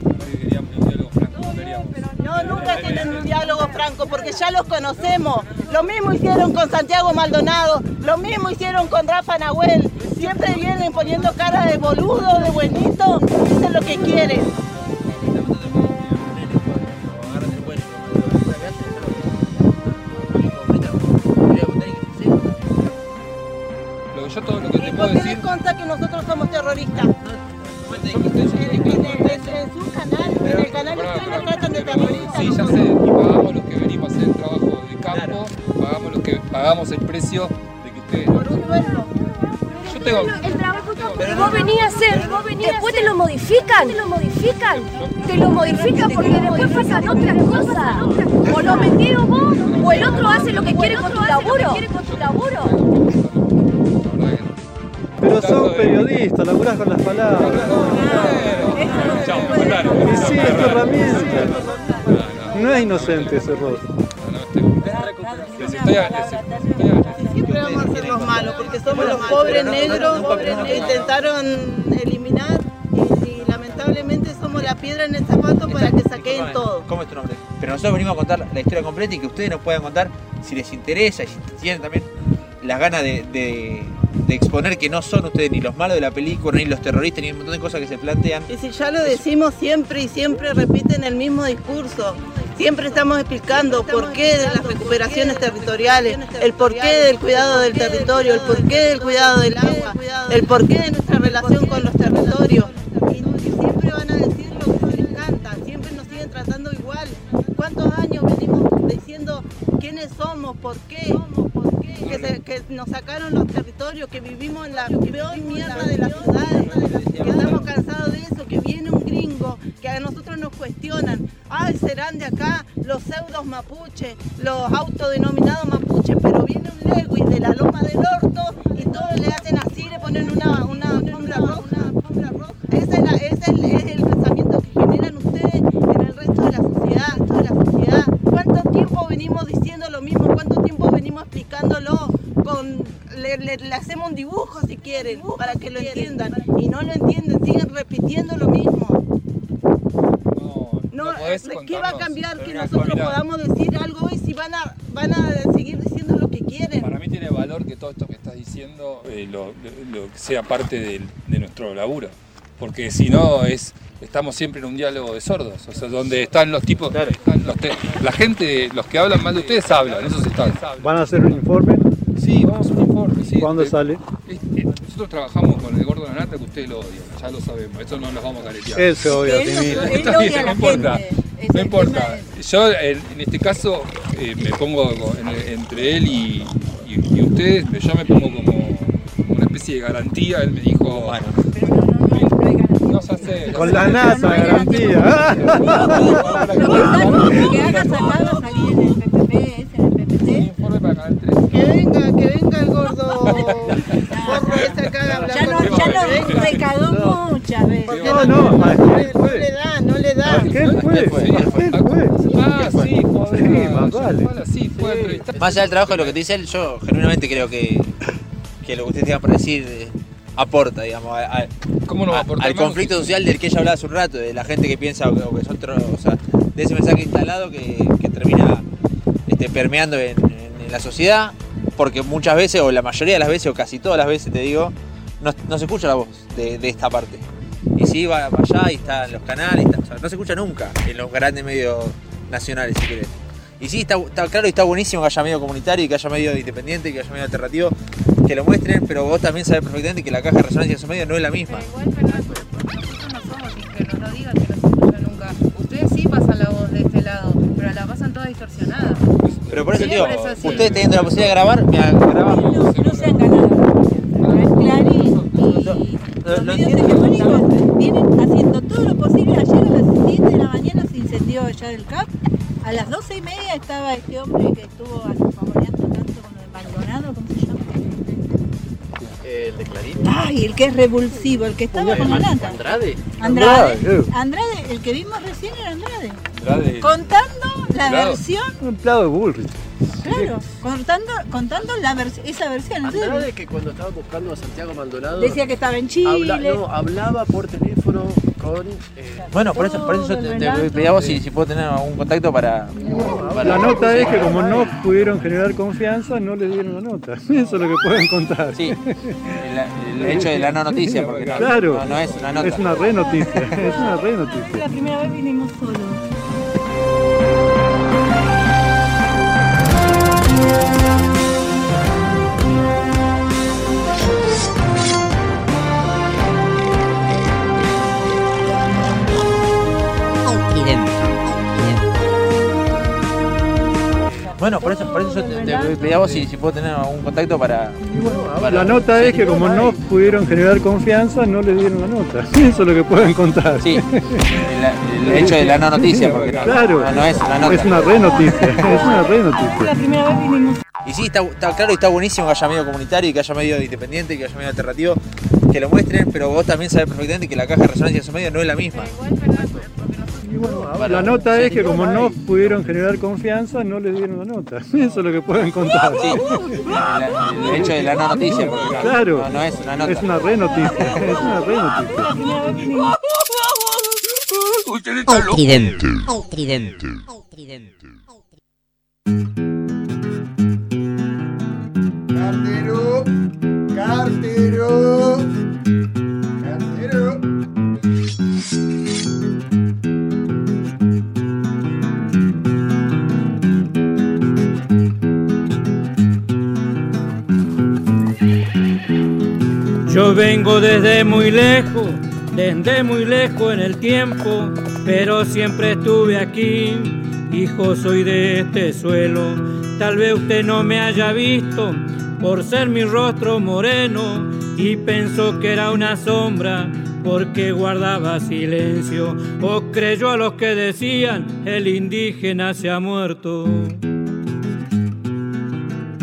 Speaker 11: nosotros.
Speaker 26: No, nunca tienen un diálogo franco porque ya los conocemos. Lo mismo hicieron con Santiago Maldonado, lo mismo hicieron con Rafa Nahuel. Siempre vienen poniendo cara de boludo, de buenito, dicen lo que quieren.
Speaker 28: Lo que yo todo lo que te
Speaker 26: ¿Y
Speaker 28: puedo
Speaker 26: por qué
Speaker 28: decir...
Speaker 26: les consta que nosotros somos terroristas? En, en- en- en su canal, en el canal de ustedes nos tratan de terroristas.
Speaker 28: Sí, ya sé, y pagamos los que venimos a hacer el trabajo de campo, pagamos los que pagamos el precio de que ustedes...
Speaker 26: Por un sueldo.
Speaker 28: Yo tengo...
Speaker 2: El trabajo que vos venías a hacer, después te lo modifican, te lo modifican, te lo modifican porque después pasan otras cosas. O lo metido vos, o el otro hace lo que quiere con tu laburo.
Speaker 6: Pero sos periodista, laburás con las palabras. Y sí, es tu herramienta. No es inocente ese rostro.
Speaker 26: Siempre vamos a ser los malos porque somos los pobres negros que intentaron eliminar y, y lamentablemente somos la piedra en el zapato para que saquen todo.
Speaker 7: ¿Cómo es tu nombre? Pero nosotros venimos a contar la historia completa y que ustedes nos puedan contar si les interesa y si tienen también las ganas de, de, de exponer que no son ustedes ni los malos de la película, ni los terroristas, ni un montón de cosas que se plantean.
Speaker 26: Y si ya lo decimos siempre y siempre repiten el mismo discurso. Siempre estamos explicando por qué de las recuperaciones territoriales, el porqué del cuidado del territorio, el porqué del cuidado del agua, el porqué de nuestra relación con los territorios. Y, y siempre van a decir lo que se les canta, siempre nos siguen tratando igual. ¿Cuántos años venimos diciendo quiénes somos, por qué? Que, se- que nos sacaron los territorios, que vivimos en la peor mierda de las ciudades, que estamos cansados de eso, que viene un gringo, que a nosotros nos cuestionan, ay, serán de acá los pseudos mapuches, los autodenominados mapuches. mapuche, pero viene un Lewis de la Loma del Orto y todos le hacen así, le ponen una, una alfombra roja. Ese es, la, ese es el, es el pensamiento que generan ustedes en el resto de la sociedad, resto de la sociedad. ¿Cuánto tiempo venimos diciendo lo mismo? ¿Cuánto tiempo venimos explicándolo? Con, le, le, le hacemos un dibujo si quieren, para que lo entiendan. Y no lo entienden, siguen repitiendo lo mismo. No, no ¿qué va a cambiar que nosotros
Speaker 28: Mira,
Speaker 26: podamos decir algo hoy si van a, van a seguir diciendo lo que quieren?
Speaker 28: Para mí tiene valor que todo esto que estás diciendo eh, lo, lo, lo sea parte de, de nuestro laburo. Porque si no, es estamos siempre en un diálogo de sordos. O sea, donde están los tipos, están los te, la gente, los que hablan mal de ustedes hablan, esos están.
Speaker 16: ¿Van a hacer un informe?
Speaker 28: Sí, vamos a hacer un informe, sí.
Speaker 16: ¿Cuándo
Speaker 28: Este,
Speaker 16: sale?
Speaker 28: este, nosotros trabajamos con el gordo de la nata que ustedes lo odian, ya lo sabemos, eso no nos vamos a caretear.
Speaker 16: Él se odia a ti mismo.
Speaker 28: Está bien, no importa, no importa. Yo en, en este caso eh, me pongo en- entre él y, y- y ustedes, yo me pongo como una especie de garantía, él me dijo... No, ya sé.
Speaker 16: Con la NASA, garantía.
Speaker 27: Que haga sacado salir en el P P P, ese en el P P T.
Speaker 28: Informe para Canal tres.
Speaker 26: Que venga, que venga el gordo forro ese acá a hablar
Speaker 27: Ya
Speaker 26: con
Speaker 27: nos, ya
Speaker 26: nosotros.
Speaker 27: nos recagó muchas veces.
Speaker 26: Porque
Speaker 16: No,
Speaker 26: no,
Speaker 16: no,
Speaker 26: no,
Speaker 16: aquel
Speaker 26: no le da, no le da.
Speaker 16: Aquel fue, aquel fue.
Speaker 28: Ah, sí, joder.
Speaker 16: Sí, más vale.
Speaker 28: Sí, fue entrevistado.
Speaker 7: Más allá del trabajo de lo que te dice él, yo genuinamente creo que, que lo que ustedes tengan para decir eh, aporta, digamos, a- a-
Speaker 28: ¿Cómo no va a
Speaker 7: a-
Speaker 28: aportar
Speaker 7: al
Speaker 28: más?
Speaker 7: conflicto social del que ella hablaba hace un rato, de la gente que piensa o que, o que es otro, o sea, de ese mensaje instalado que, que termina este, permeando en, en- en la sociedad, porque muchas veces, o la mayoría de las veces, o casi todas las veces, te digo, no, no se escucha la voz de, de esta parte. Y sí, va para allá y está en los canales, está- o sea, no se escucha nunca en los grandes medios nacionales, si querés. Y sí, está, está claro y está buenísimo que haya medio comunitario y que haya medio independiente y que haya medio alternativo, que lo muestren, pero vos también sabés perfectamente que la caja de resonancia de esos medios no es la misma.
Speaker 11: Igual, Fernando, nosotros no somos ingenuos, no digan que no se escucha nunca. Ustedes sí pasan la voz de este lado, pero la pasan toda distorsionada.
Speaker 7: Pero por eso
Speaker 11: Siempre
Speaker 7: digo,
Speaker 11: es así.
Speaker 7: ustedes teniendo la posibilidad de grabar, me grabamos.
Speaker 27: No, no se han ganado. Clarín y los medios hegemónicos vienen haciendo todo lo posible. Ayer a las siete de la mañana se incendió allá del C A P. A las doce y media estaba este hombre que estuvo famoneando tanto con lo de Maldonado, ¿cómo se llama?
Speaker 8: El de Clarín.
Speaker 27: Ay, el que es revulsivo, el que estaba con la lata.
Speaker 8: Andrade.
Speaker 27: Andrade.
Speaker 8: Andrade.
Speaker 27: Andrade, el que vimos recién era Andrade.
Speaker 16: Andrade.
Speaker 27: Contando la
Speaker 16: Empleado.
Speaker 27: versión,
Speaker 16: Un empleado de Bullrich.
Speaker 27: claro, contando, contando la vers- esa versión. ¿en serio?
Speaker 8: Andrade que cuando estaba buscando a Santiago Maldonado
Speaker 27: Decía que estaba en Chile.
Speaker 8: habla- no, hablaba por teléfono con eh,
Speaker 7: Bueno, por eso, por eso yo te, te pedía a vos si, si puedo tener algún contacto para... para-
Speaker 16: La nota es que como no pudieron generar confianza, no les dieron la nota. Eso es lo que pueden contar.
Speaker 7: Sí, el, el hecho de la no noticia, porque no,
Speaker 16: Claro,
Speaker 7: no, no es una nota.
Speaker 16: es una re noticia, es una re noticia.
Speaker 27: La primera vez vinimos solos.
Speaker 7: Bueno, por eso, por eso yo te, te pedía a vos si, si puedo tener algún contacto para... para-
Speaker 16: La nota es que como no pudieron generar confianza, no les dieron la nota. Eso es lo que pueden contar.
Speaker 7: Sí, el, el hecho de la no noticia, porque no,
Speaker 16: Claro,
Speaker 7: no, no es una nota.
Speaker 16: es una re noticia, es una re noticia.
Speaker 27: La primera vez vinimos.
Speaker 7: Y sí, está, está claro y está buenísimo que haya medio comunitario y que haya medio independiente y que haya medio alternativo, que lo muestren, pero vos también sabés perfectamente que la caja de resonancia de esos medios no es la misma.
Speaker 16: La nota es que como no pudieron generar confianza, no les dieron la nota. Eso es lo que pueden contar.
Speaker 7: Sí, el, el hecho de la no noticia, porque no,
Speaker 16: Claro,
Speaker 7: no, no es una nota.
Speaker 16: es una re noticia, es una re noticia.
Speaker 27: La primera vez vinimos.
Speaker 24: Al tridente. Al tridente. Al tridente.
Speaker 6: Cartero, cartero, cartero.
Speaker 12: Yo vengo desde muy lejos, desde muy lejos en el tiempo, pero siempre estuve aquí, hijo soy de este suelo. Tal vez usted no me haya visto por ser mi rostro moreno y pensó que era una sombra porque guardaba silencio, o creyó a los que decían el indígena se ha muerto.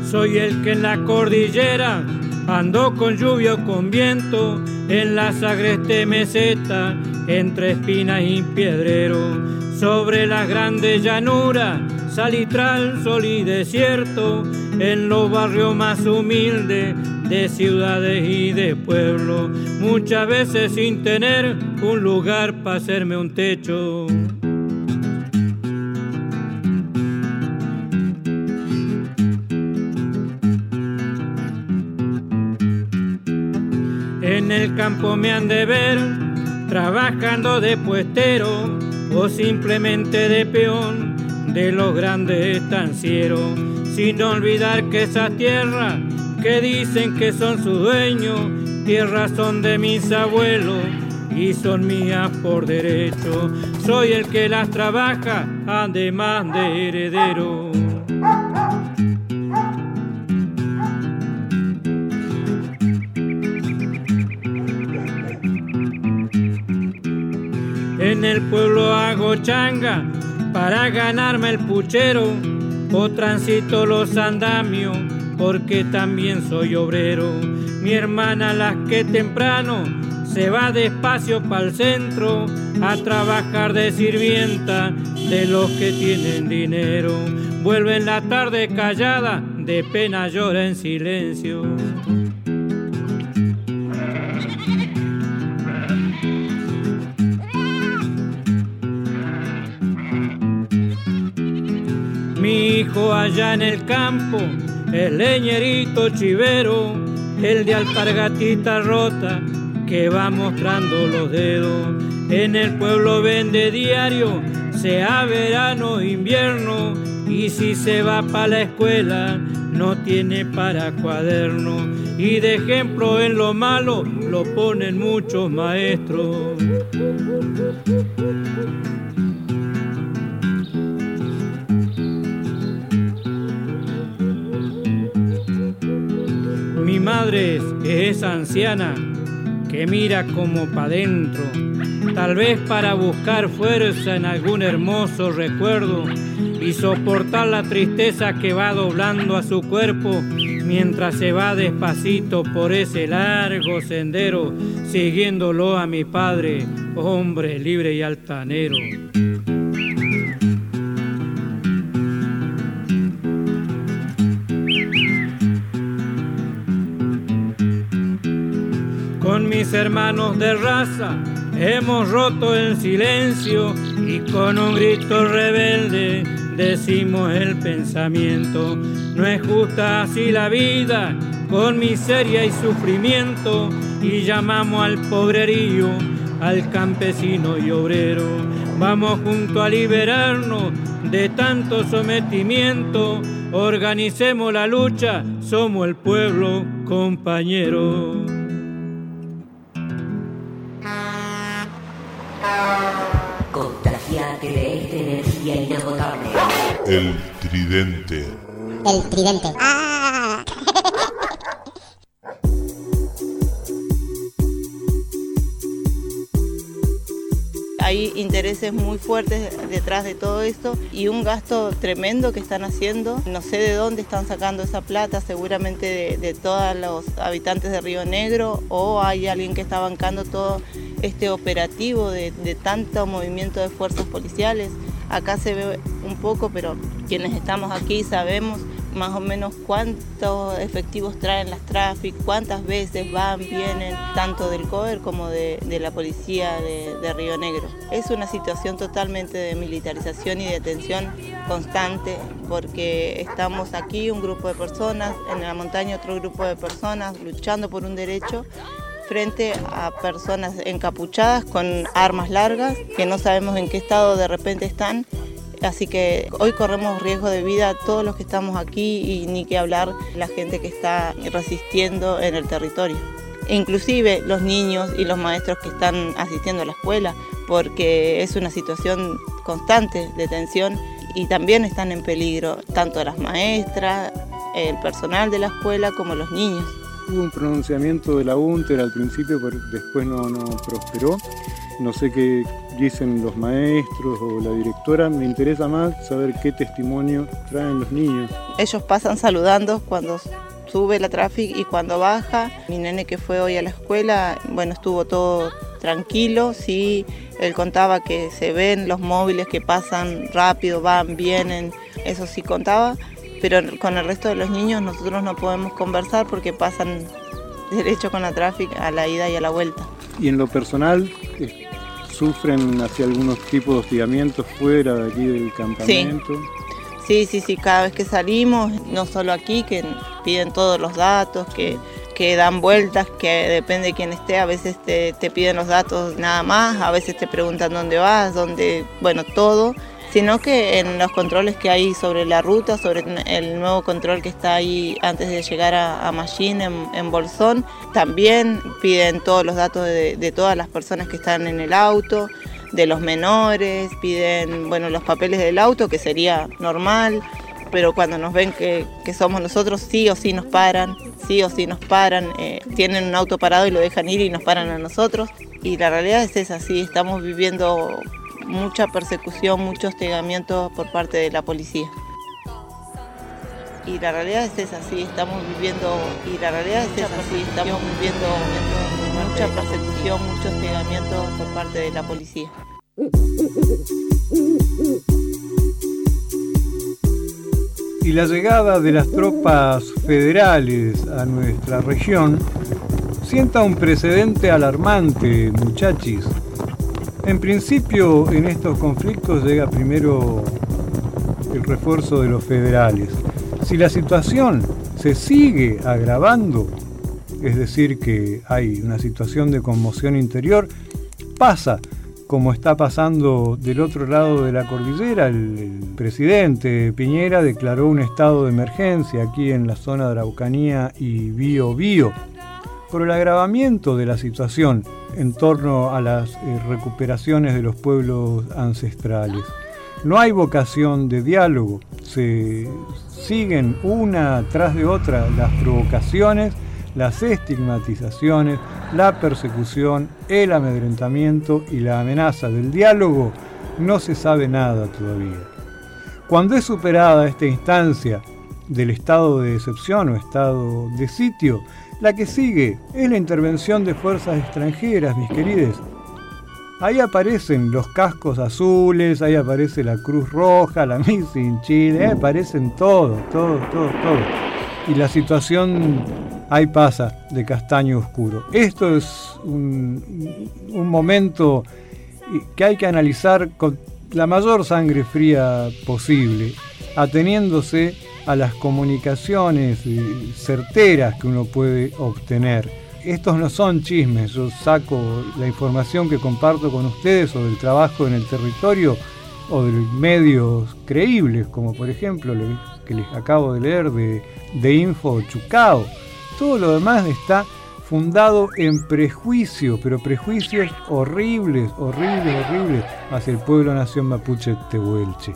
Speaker 12: Soy el que en la cordillera ando con lluvia o con viento, en las agreste meseta, entre espinas y piedrero, sobre las grandes llanuras, salitral, sol y desierto, en los barrios más humildes de ciudades y de pueblos, muchas veces sin tener un lugar para hacerme un techo. En el campo me han de ver, trabajando de puestero o simplemente de peón de los grandes estancieros, sin olvidar que esas tierras que dicen que son sus dueños, tierras son de mis abuelos y son mías por derecho. Soy el que las trabaja, además de heredero. En el pueblo hago changa para ganarme el puchero, o transito los andamios porque también soy obrero. Mi hermana, las que temprano se va despacio pa'l centro a trabajar de sirvienta de los que tienen dinero, vuelve en la tarde callada, de pena llora en silencio. Mi hijo allá en el campo, el leñerito chivero, el de alpargatita rota que va mostrando los dedos. En el pueblo vende diario, sea verano o invierno, y si se va para la escuela no tiene para cuaderno. Y de ejemplo en lo malo lo ponen muchos maestros. Mi madre es, es anciana, que mira como pa' dentro, tal vez para buscar fuerza en algún hermoso recuerdo y soportar la tristeza que va doblando a su cuerpo mientras se va despacito por ese largo sendero, siguiéndolo a mi padre, hombre libre y altanero. Con mis hermanos de raza hemos roto el silencio y con un grito rebelde decimos el pensamiento. No es justa así la vida, con miseria y sufrimiento, y llamamos al pobrerío, al campesino y obrero. Vamos juntos a liberarnos de tanto sometimiento, organicemos la lucha, somos el pueblo, compañero.
Speaker 24: Contagiate de esta energía inagotable.
Speaker 13: El tridente.
Speaker 20: El tridente. ¡Ah!
Speaker 26: Hay intereses muy fuertes detrás de todo esto y un gasto tremendo que están haciendo. No sé de dónde están sacando esa plata, seguramente de, de todos los habitantes de Río Negro, o hay alguien que está bancando todo este operativo de, de tanto movimiento de fuerzas policiales. Acá se ve un poco, pero quienes estamos aquí sabemos más o menos cuántos efectivos traen las Traffic, cuántas veces van, vienen, tanto del COER como de, de la policía de, de Río Negro. Es una situación totalmente de militarización y de tensión constante, porque estamos aquí un grupo de personas, en la montaña otro grupo de personas luchando por un derecho, frente a personas encapuchadas con armas largas que no sabemos en qué estado de repente están. Así que hoy corremos riesgo de vida todos los que estamos aquí, y ni que hablar la gente que está resistiendo en el territorio. Inclusive los niños y los maestros que están asistiendo a la escuela, porque es una situación constante de tensión y también están en peligro tanto las maestras, el personal de la escuela como los niños.
Speaker 16: Hubo un pronunciamiento de la UNTER al principio, pero después no, no prosperó. No sé qué, dicen los maestros o la directora, me interesa más saber qué testimonio traen los niños.
Speaker 26: Ellos pasan saludando cuando sube la tráfico y cuando baja. Mi nene que fue hoy a la escuela, bueno, estuvo todo tranquilo, sí, él contaba que se ven los móviles que pasan rápido, van, vienen, eso sí contaba, pero con el resto de los niños nosotros no podemos conversar porque pasan derecho con la tráfico a la ida y a la vuelta.
Speaker 16: Y en lo personal, ¿sufren hacia algunos tipos de hostigamientos fuera de aquí del campamento?
Speaker 26: Sí, sí, sí, cada vez que salimos, no solo aquí, que piden todos los datos, que, que dan vueltas, que depende de quién esté, a veces te, te piden los datos nada más, a veces te preguntan dónde vas, dónde, bueno, todo, sino que en los controles que hay sobre la ruta, sobre el nuevo control que está ahí antes de llegar a, a Mallín, en, en Bolsón, también piden todos los datos de, de todas las personas que están en el auto, de los menores, piden, bueno, los papeles del auto, que sería normal, pero cuando nos ven que, que somos nosotros, sí o sí nos paran, sí o sí nos paran, eh, tienen un auto parado y lo dejan ir y nos paran a nosotros, y la realidad es esa, sí, estamos viviendo mucha persecución, mucho hostigamiento por parte de la policía. Y la realidad es esa, sí, estamos viviendo, y la realidad es esa, sí, estamos viviendo mucha persecución, mucho hostigamiento por parte de la policía.
Speaker 16: Y la llegada de las tropas federales a nuestra región sienta un precedente alarmante, muchachis. En principio, en estos conflictos llega primero el refuerzo de los federales. Si la situación se sigue agravando, es decir, que hay una situación de conmoción interior, pasa como está pasando del otro lado de la cordillera. El, el presidente Piñera declaró un estado de emergencia aquí en la zona de Araucanía y Biobío por el agravamiento de la situación en torno a las eh, recuperaciones de los pueblos ancestrales. No hay vocación de diálogo, se siguen una tras de otra las provocaciones, las estigmatizaciones, la persecución, el amedrentamiento y la amenaza del diálogo. No se sabe nada todavía. Cuando es superada esta instancia del estado de excepción o estado de sitio, la que sigue es la intervención de fuerzas extranjeras, mis queridos. Ahí aparecen los cascos azules, ahí aparece la Cruz Roja, la Missing Chile, ahí aparecen todos, todos, todos, todos. Y la situación ahí pasa de castaño oscuro. Esto es un, un momento que hay que analizar con la mayor sangre fría posible, ateniéndose a las comunicaciones certeras que uno puede obtener. Estos no son chismes, yo saco la información que comparto con ustedes sobre el trabajo en el territorio o de medios creíbles, como por ejemplo lo que les acabo de leer de, de Info Chucao. Todo lo demás está fundado en prejuicio, pero prejuicios horribles, horribles, horribles hacia el pueblo nación mapuche tehuelche.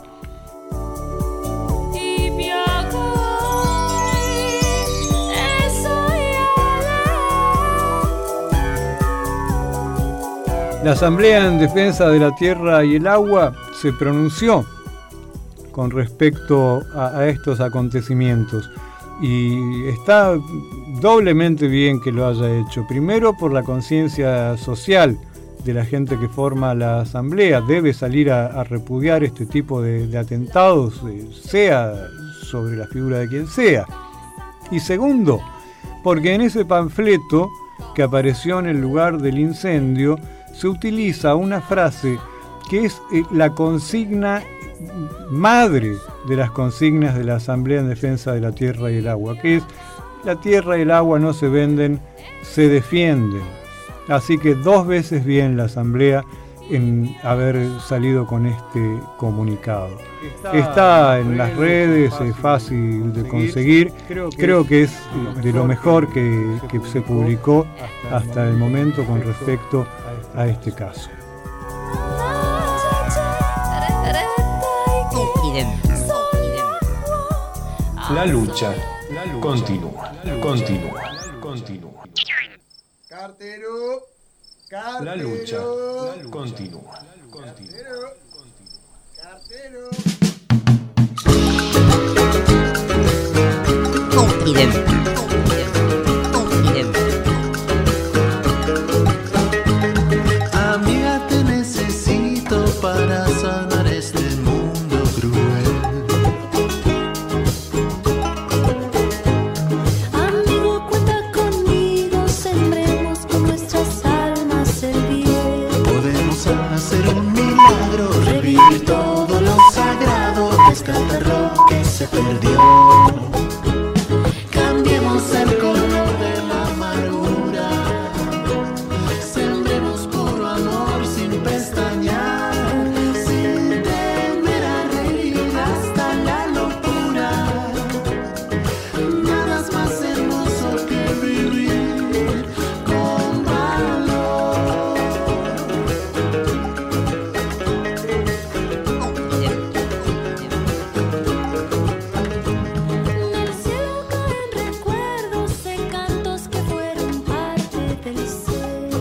Speaker 16: La Asamblea en Defensa de la Tierra y el Agua se pronunció con respecto a, a estos acontecimientos y está doblemente bien que lo haya hecho. Primero, por la conciencia social de la gente que forma la Asamblea, debe salir a, a repudiar este tipo de, de atentados, eh, sea sobre la figura de quien sea. Y segundo, porque en ese panfleto que apareció en el lugar del incendio, se utiliza una frase que es eh, la consigna madre de las consignas de la Asamblea en Defensa de la Tierra y el Agua, que es: la tierra y el agua no se venden, se defienden. Así que dos veces bien la Asamblea en haber salido con este comunicado. Está, Está en las redes, es fácil de conseguir. Creo que, Creo que es de lo mejor que, que se publicó hasta el momento con respecto a este caso.
Speaker 10: La lucha continúa, continúa, continúa.
Speaker 6: Cartero, cartero.
Speaker 10: La lucha continúa,
Speaker 1: Tridente.
Speaker 14: Amiga, te necesito para sanar este mundo cruel.
Speaker 20: Amigo, cuenta conmigo, sembremos con nuestras almas el bien.
Speaker 14: Podemos hacer un milagro, revivir todo lo sagrado, rescatar lo que se perdió. Cambiemos el color de la amargura, sembremos puro amor sin pestañear, sin temer a reír hasta la locura. Nada es más hermoso que vivir con valor.
Speaker 20: En el cielo caen recuerdos de cantos que fueron parte del ser.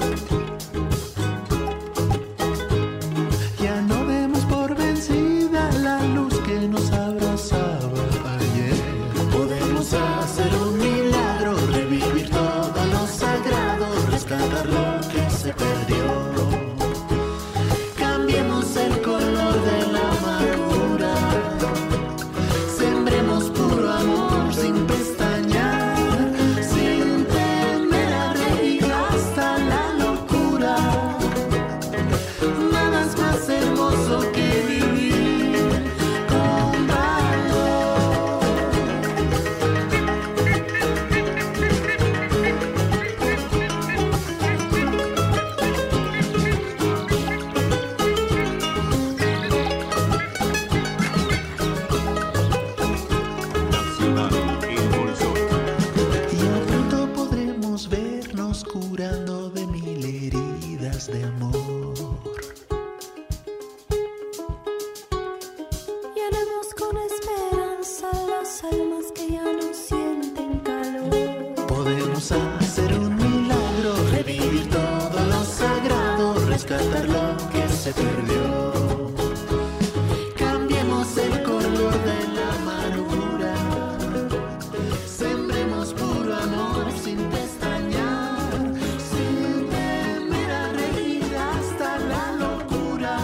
Speaker 14: Ya no vemos por vencida la luz que nos abrazaba ayer. Podemos hacer un milagro, revivir todo lo sagrado, rescatar lo que se perdió. Cambiemos el color de la amargura, sembremos puro amor sin pestañear, sin temer a reír hasta la locura. Nada es más hermoso que vivir con valor. Y a pronto podremos vernos curando de mil heridas de amor.
Speaker 20: Llenemos con esperanza las almas que ya no sienten calor.
Speaker 14: Podemos hacer un milagro, revivir todo lo sagrado, rescatar lo que se perdió. Cambiemos el color de la amargura, sembremos puro amor sin pestañear, sin temer a reír hasta la locura.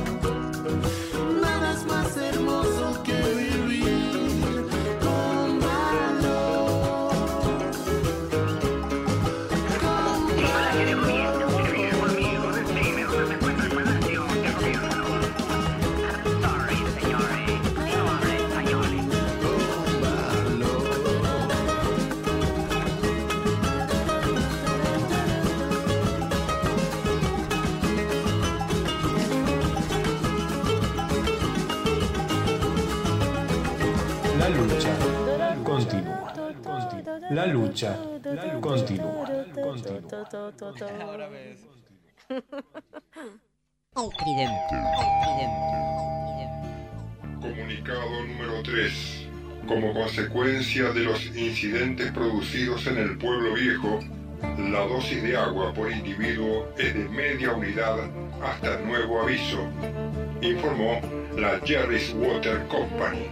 Speaker 14: Nada es más hermoso que vivir con valor.
Speaker 10: La lucha continúa. La lucha continúa.
Speaker 1: Tridente.
Speaker 13: Comunicado número tres. Como consecuencia de los incidentes producidos en el pueblo viejo, la dosis de agua por individuo es de media unidad hasta nuevo aviso, informó la Jerry's Water Company.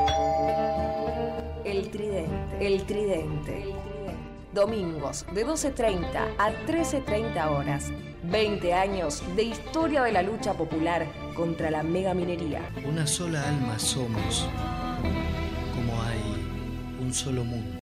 Speaker 17: El Tridente. El Tridente. Domingos de doce treinta a trece treinta horas. veinte años de historia de la lucha popular contra la megaminería.
Speaker 14: Una sola alma somos, como hay un solo mundo.